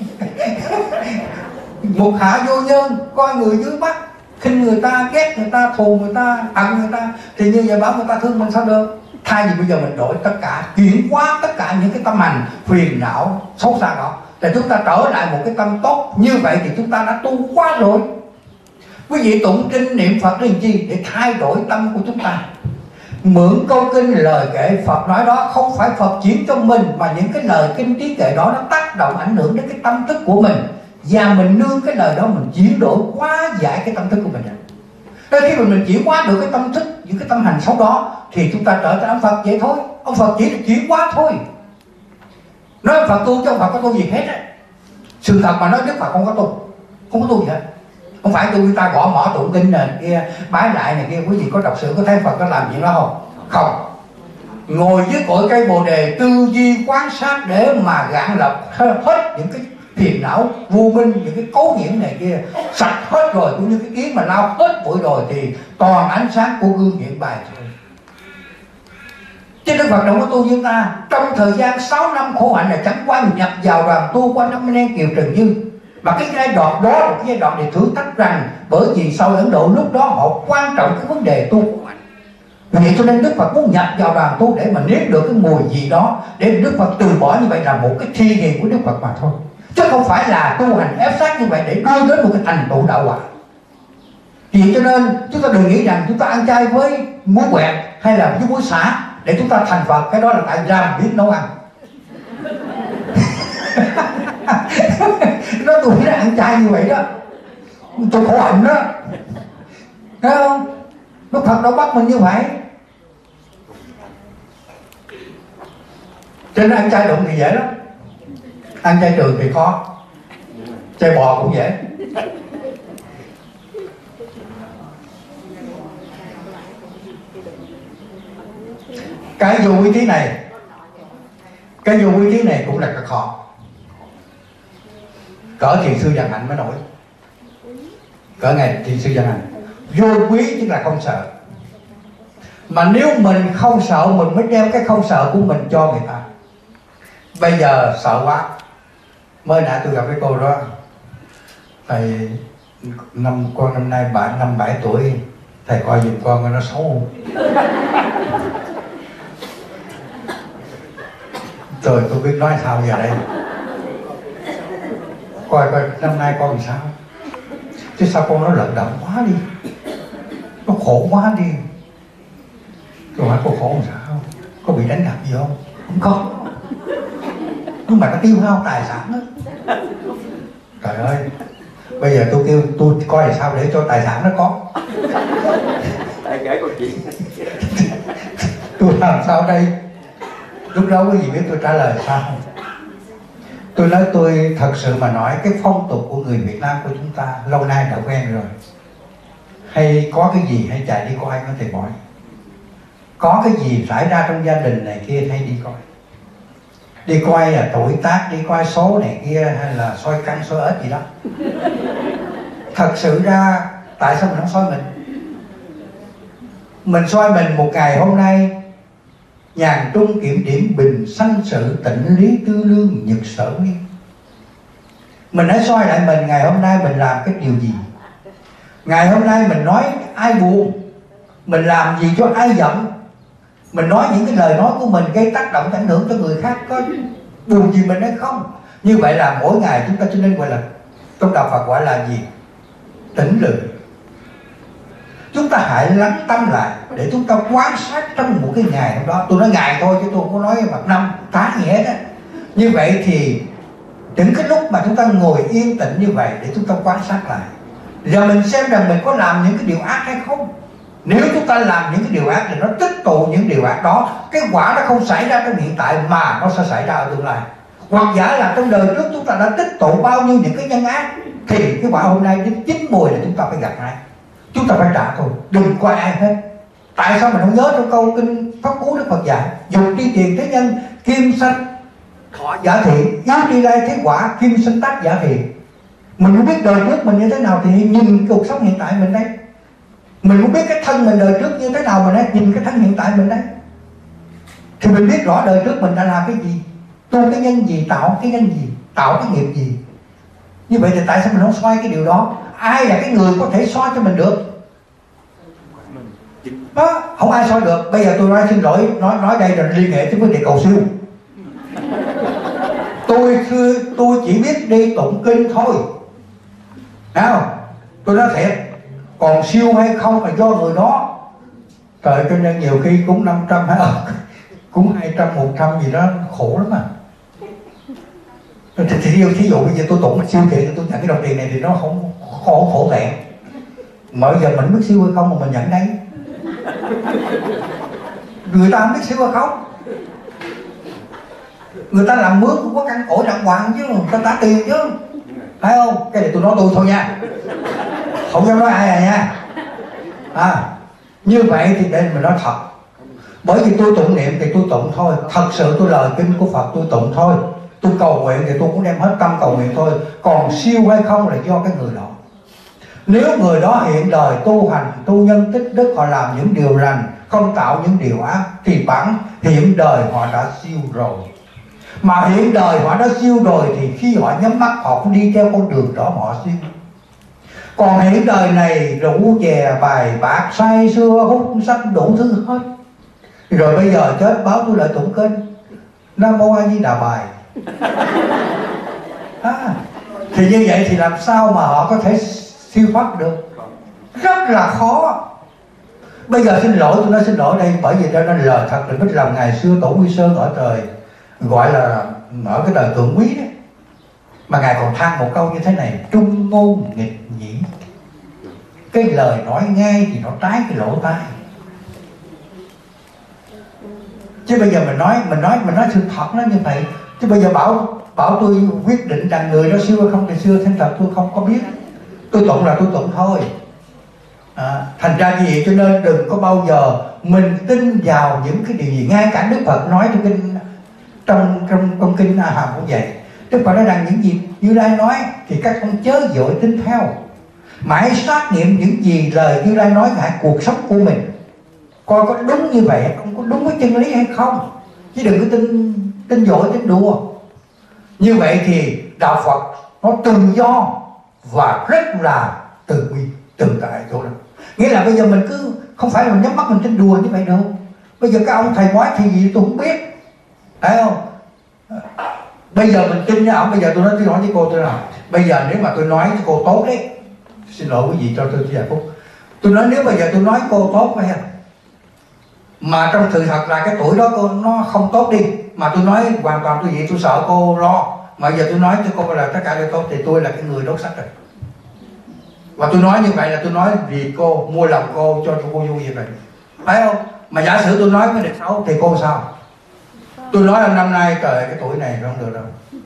một hạ vô nhân, coi người dưới mắt, khinh người ta, ghét người ta, thù người ta, hận người ta, thì như vậy bảo người ta thương mình sao được? Thay vì bây giờ mình đổi tất cả, chuyển hóa tất cả những cái tâm hành phiền não xấu xa đó, để chúng ta trở lại một cái tâm tốt. Như vậy thì chúng ta đã tu quá rồi. Quý vị tụng kinh niệm Phật làm chi? Để thay đổi tâm của chúng ta. mượn câu kinh lời kệ Phật nói đó, không phải Phật chuyển cho mình, mà những cái lời kinh trí kệ đó nó tác động ảnh hưởng đến cái tâm thức của mình, và mình nương cái lời đó mình chuyển đổi hóa giải cái tâm thức của mình. Tới khi mình, mình chuyển hóa được cái tâm thức, những cái tâm hành xấu đó, thì chúng ta trở thành ông Phật vậy thôi. Ông Phật chỉ là chuyển hóa thôi. Nói ông Phật tu chứ ông Phật có tu gì hết á. Sự thật mà nói Đức Phật không có tu, không có tu gì hết. Không phải tu người ta gõ mỏ tụng kinh này kia, bái lại này kia. Quý vị có đọc sử có thấy Phật có làm chuyện đó không? Không. Ngồi dưới cội cây Bồ Đề tư duy quan sát để mà gạn lọc hết những cái phiền não vô minh, những cái cấu nhiễm này kia sạch hết rồi, cũng như cái kiến mà lau hết bụi rồi, thì toàn ánh sáng của gương hiện bày thôi. Chứ Đức Phật đâu có tu như ta. Trong thời gian sáu năm khổ hạnh là chẳng qua nhập vào đoàn tu qua năm Nên Kiều Trần Như. Mà cái giai đoạn đó là cái giai đoạn để thử thách rằng, bởi vì sau Ấn Độ lúc đó họ quan trọng cái vấn đề tu khổ hạnh. Vậy cho nên Đức Phật muốn nhập vào đoàn tu để mà nếm được cái mùi gì đó, để Đức Phật từ bỏ như vậy là một cái thi hiền của Đức Phật mà thôi. Chứ không phải là tu hành ép sát như vậy để đưa đến một cái thành tựu đạo quả. Vì cho nên chúng ta đừng nghĩ rằng chúng ta ăn chay với muối quẹt hay là với muối xả để chúng ta thành Phật. Cái đó là tại làm biết nấu ăn. Nó tôi nghĩ là ăn chay như vậy đó, tôi khổ hạnh đó, thấy không? Đức Phật đâu bắt mình như vậy. Cho nên ăn chay đụng thì dễ lắm, ăn chay trường thì khó. Chay bò cũng dễ. Cái vô quy trí này, cái vô quy trí này cũng là cái khó. Cỡ thiền sư Văn Hạnh mới nổi. Cỡ ngày thiền sư Văn Hạnh vô quý tức là không sợ. Mà nếu mình không sợ, mình mới đem cái không sợ của mình cho người ta. Bây giờ sợ quá. Mới nãy tôi gặp cái cô đó, thầy năm con năm nay bạn năm bảy tuổi, thầy coi giùm con nó xấu. Rồi tôi biết nói sao giờ đây. Coi coi năm nay con làm sao. Chứ sao con nó lận đận quá đi, nó khổ quá đi. Tôi hỏi cô khổ làm sao? Có bị đánh đập gì không? Không có. Nhưng mà nó tiêu hao tài sản đó. Trời ơi, bây giờ tôi kêu tôi coi là sao để cho tài sản nó có. Tại kể câu chuyện. Tôi làm sao đây? Lúc đó quý vị biết tôi trả lời sao không? Tôi nói tôi thật sự mà nói, cái phong tục của người Việt Nam của chúng ta lâu nay đã quen rồi. Hay có cái gì hay chạy đi coi có thể hỏi. Có cái gì xảy ra trong gia đình này kia hay đi coi. Đi coi là tuổi tác, đi coi số này kia, hay là soi căng soi ếch gì đó. Thật sự ra tại sao mình không soi mình? Mình soi mình một ngày hôm nay, nhàn trung kiểm điểm bình sanh sự tịnh lý tư lương nhật sở nguyên. Mình hãy soi lại mình ngày hôm nay mình làm cái điều gì. Ngày hôm nay mình nói ai buồn, mình làm gì cho ai giận, mình nói những cái lời nói của mình gây tác động ảnh hưởng cho người khác có buồn gì mình hay không. Như vậy là mỗi ngày chúng ta cho nên gọi là, trong đạo Phật gọi là gì? Tĩnh lự. Chúng ta hãy lắng tâm lại để chúng ta quan sát trong một cái ngày hôm đó. Tôi nói ngày thôi chứ tôi không có nói một năm, tháng gì hết á. Như vậy thì những cái lúc mà chúng ta ngồi yên tĩnh như vậy để chúng ta quan sát lại, giờ mình xem rằng mình có làm những cái điều ác hay không. Nếu chúng ta làm những cái điều ác thì nó tích tụ những điều ác đó, cái quả nó không xảy ra trong hiện tại mà nó sẽ xảy ra ở tương lai. Hoặc giả là trong đời trước chúng ta đã tích tụ bao nhiêu những cái nhân ác, thì cái quả hôm nay đến chín mùi là chúng ta phải gặp ai. Chúng ta phải trả thôi, đừng coi ai hết. Tại sao mình không nhớ trong câu kinh Pháp Cú Đức Phật dạy: dục tri tiền thế nhân, kim sanh thọ giả thiện, yếu đi lai thế quả, kim sanh tác giả thiện. Mình muốn biết đời trước mình như thế nào thì nhìn cuộc sống hiện tại mình đấy. Mình muốn biết cái thân mình đời trước như thế nào mình đấy, nhìn cái thân hiện tại mình đấy. Thì mình biết rõ đời trước mình đã làm cái gì, tu cái nhân gì, tạo cái nhân gì, tạo cái nghiệp gì. Như vậy thì tại sao mình không soi cái điều đó? Ai là cái người có thể soi cho mình được? Đó, không ai soi được. Bây giờ tôi nói xin lỗi, nói nói đây là liên hệ tới vấn đề cầu siêu. Tôi xưa tôi chỉ biết đi tụng kinh thôi, thấy không? Tôi nói thiệt, còn siêu hay không là do người đó. Trời, cho nên nhiều khi cúng năm trăm hay cúng hai trăm, một trăm gì đó khổ lắm à. Thì thí dụ, thí dụ bây giờ tôi tụng siêu thiện, tôi nhận cái đồng tiền này thì nó không khổ khổ thẹn. Mà bây giờ mình biết siêu hay không mà mình nhận đấy. Người ta không biết siêu hay không. Người ta làm mướn cũng có căn cổ đàng hoàng chứ, người ta trả tiền chứ, phải không? Cái này tôi nói tôi thôi nha, không dám nói ai à nha. À, như vậy thì đây mình nói thật. Bởi vì tôi tụng niệm thì tôi tụng thôi, thật sự tôi lời kinh của Phật tôi tụng thôi. Tôi cầu nguyện thì tôi cũng đem hết tâm cầu nguyện thôi. Còn siêu hay không là do cái người đó. Nếu người đó hiện đời tu hành, tu nhân tích đức, họ làm những điều lành, không tạo những điều ác, thì bản hiện đời họ đã siêu rồi. Mà hiện đời họ đã siêu rồi thì khi họ nhắm mắt họ cũng đi theo con đường đó mà họ siêu. Còn hiện đời này rượu chè bài bạc say sưa hút sách đủ thứ hết. Rồi bây giờ chết báo tôi lại tụng kinh Nam Mô A Di Đà Bài. À, thì như vậy thì làm sao mà họ có thể siêu thoát được? Rất là khó. Bây giờ xin lỗi, tôi nói xin lỗi đây, bởi vì cho nên lời thật là biết làm ngày xưa Tổ Quy Sơn ở trời, gọi là ở cái đời Thượng Quý đấy, mà ngài còn than một câu như thế này: trung ngôn nghịch nhĩ. Cái lời nói ngay thì nó trái cái lỗ tai. Chứ bây giờ mình nói mình nói mình nói sự thật nó như vậy. Chứ bây giờ bảo bảo tôi quyết định rằng người đó siêu hay không thì siêu, thành thật tôi không có biết. Tôi tụng là tôi tụng thôi. À, thành ra như vậy cho nên đừng có bao giờ mình tin vào những cái điều gì. Ngay cả Đức Phật nói trong kinh trong trong trong kinh A Hàm cũng vậy. Đức Phật nói rằng những gì Như Lai nói thì các ông chớ vội tin theo, mà hãy xác nghiệm những gì lời Như Lai nói tại cuộc sống của mình, coi có đúng như vậy không, có đúng với chân lý hay không, chứ đừng có tin tin vội tin đùa. Như vậy thì đạo Phật nó tự do và rất là từ bi từ tại chỗ đó. Nghĩa là bây giờ mình cứ không phải là mình nhắm mắt mình tin đùa như vậy đâu. Bây giờ các ông thầy bói thì gì tôi không biết, phải không? Bây giờ mình tin với ông, bây giờ tôi nói tôi nói với cô tôi nào, bây giờ nếu mà tôi nói với cô tốt đấy, xin lỗi quý vị cho tôi vài phút. Tôi nói nếu bây giờ tôi nói cô tốt phải không, mà trong sự thật là cái tuổi đó cô nó không tốt đi, mà tôi nói hoàn toàn tôi vậy, tôi sợ cô lo, mà giờ tôi nói cho cô là tất cả đều tốt thì tôi là cái người đốt sách rồi. Và tôi nói như vậy là tôi nói vì cô, mua lòng cô, cho cô vui như vậy, phải không? Mà giả sử tôi nói cái đẹp xấu thì cô sao? Tôi nói là năm nay trời cái tuổi này không được đâu.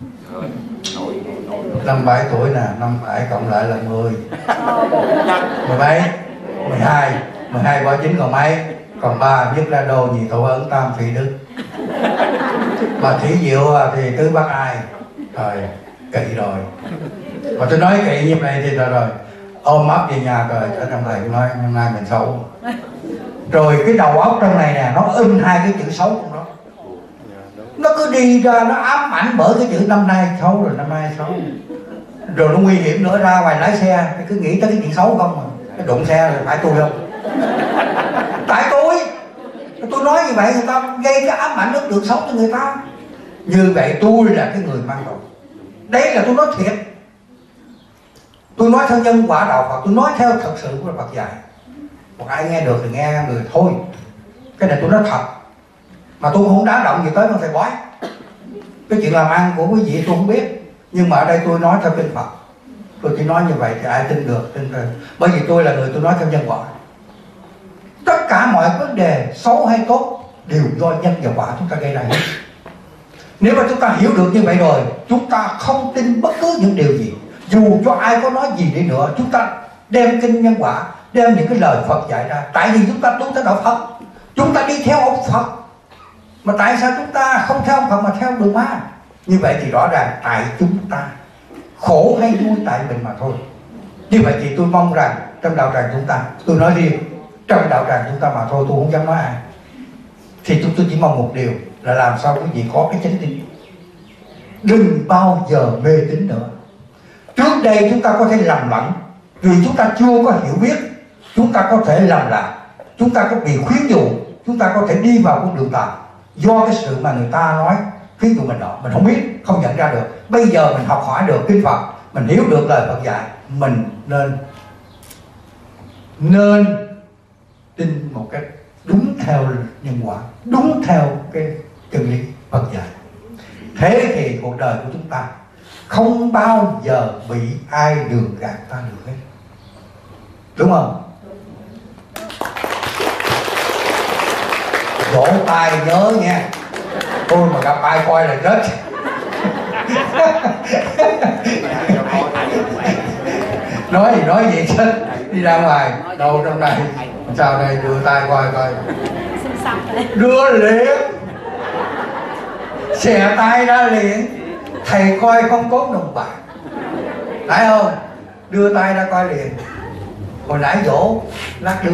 Năm bảy tuổi nè, năm bảy cộng lại là mười, mười mấy, mười hai, mười hai bỏ chín còn mấy, còn ba viết ra đồ nhị tổ ấn tam phỉ đức. Mà thí diệu thì tứ bác ai, trời kỵ rồi. Mà tôi nói kỵ như vậy thì rồi rồi ôm ấp về nhà rồi ở trong thầy nói năm nay mình xấu. Rồi cái đầu óc trong này nè nó in hai cái chữ xấu trong đó, nó cứ đi ra nó ám ảnh bởi cái chữ năm nay xấu rồi năm nay xấu. Rồi nó nguy hiểm nữa, ra ngoài lái xe cứ nghĩ tới cái chuyện xấu không, mà cái đụng xe là phải tôi không? Tại tôi tôi nói như vậy người ta gây cái ám ảnh ấn tượng xấu cho người ta. Như vậy tôi là cái người mang tội. Đấy là tôi nói thiệt, tôi nói theo nhân quả đạo Phật, tôi nói theo thật sự của Phật dạy. Còn ai nghe được thì nghe người thôi, cái này tôi nói thật. Mà tôi không đá động gì tới con thầy bói. Cái chuyện làm ăn của quý vị tôi không biết, nhưng mà ở đây tôi nói theo kinh Phật. Tôi chỉ nói như vậy thì ai tin được tin rồi. Bởi vì tôi là người tôi nói theo nhân quả. Tất cả mọi vấn đề xấu hay tốt đều do nhân và quả chúng ta gây ra. Nếu mà chúng ta hiểu được như vậy rồi, chúng ta không tin bất cứ những điều gì. Dù cho ai có nói gì đi nữa, chúng ta đem kinh nhân quả, đem những cái lời Phật dạy ra. Tại vì chúng ta tu theo đạo Phật, chúng ta đi theo ông Phật. Mà tại sao chúng ta không theo ông Phật mà theo đường ma? Như vậy thì rõ ràng tại chúng ta, khổ hay vui tại mình mà thôi. Như vậy thì tôi mong rằng trong đạo tràng chúng ta, tôi nói riêng trong đạo tràng chúng ta mà thôi, tôi không dám nói ai, thì chúng tôi chỉ mong một điều là làm sao quý vị có cái chánh tin, đừng bao giờ mê tín nữa. Trước đây chúng ta có thể lầm lẫn vì chúng ta chưa có hiểu biết, chúng ta có thể lầm lạc, chúng ta có bị khuyến dụ, chúng ta có thể đi vào con đường tà do cái sự mà người ta nói khuyến dụ mình đó, mình không biết, không nhận ra được. Bây giờ mình học hỏi được kinh Phật, mình hiểu được lời Phật dạy, mình nên nên tin một cách theo nhân quả, đúng theo cái chân lý Phật dạy. Thế thì cuộc đời của chúng ta không bao giờ bị ai lường gạt ta được hết, đúng không? Vỗ tay nhớ nha, tôi mà gặp ai coi là chết. Nói gì nói vậy chứ, đi ra ngoài đâu trong này sao đây, đưa tay coi coi, đưa liền, xẻ tay ra liền, thầy coi không có đồng bạc, phải không? Đưa tay ra coi liền. Hồi nãy dỗ lát đưa.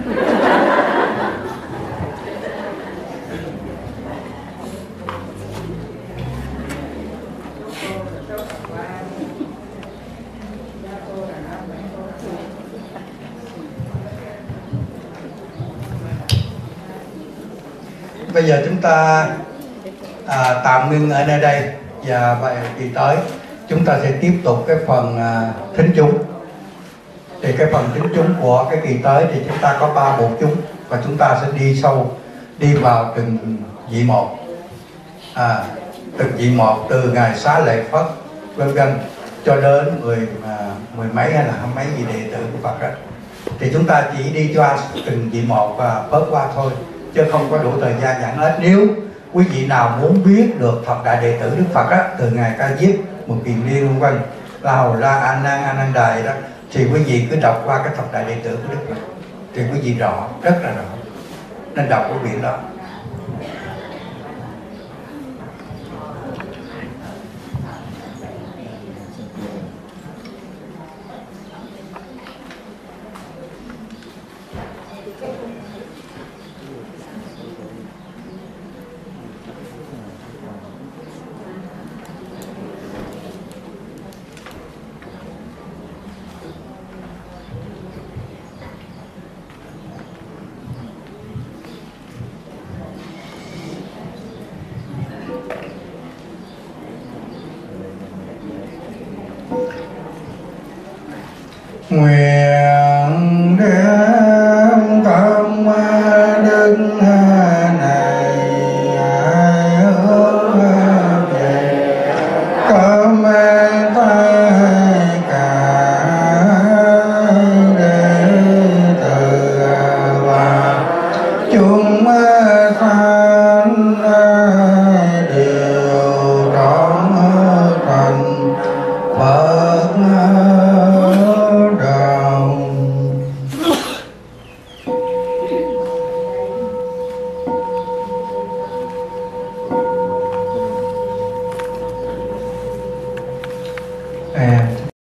Bây giờ chúng ta à, tạm ngưng ở nơi đây, và bài kỳ tới chúng ta sẽ tiếp tục cái phần à, thính chúng. Thì cái phần thính chúng của cái kỳ tới thì chúng ta có ba bộ chúng, và chúng ta sẽ đi sâu, đi vào từng vị một, à, từng vị một từ ngày xá lợi Phất vân vân cho đến mười à, mười mấy hay là hai mấy vị đệ tử của Phật đó. Thì chúng ta chỉ đi qua từng vị một và bớt qua thôi, chứ không có đủ thời gian giảng hết. Nếu quý vị nào muốn biết được thập đại đệ tử Đức Phật á, từ ngài Ca Diếp, Một Kiền Liên vân vân, La Hầu La, A Nan, A Nan Đài đó, thì quý vị cứ đọc qua cái thập đại đệ tử của Đức Phật thì quý vị rõ, rất là rõ, nên đọc cái quyển đó.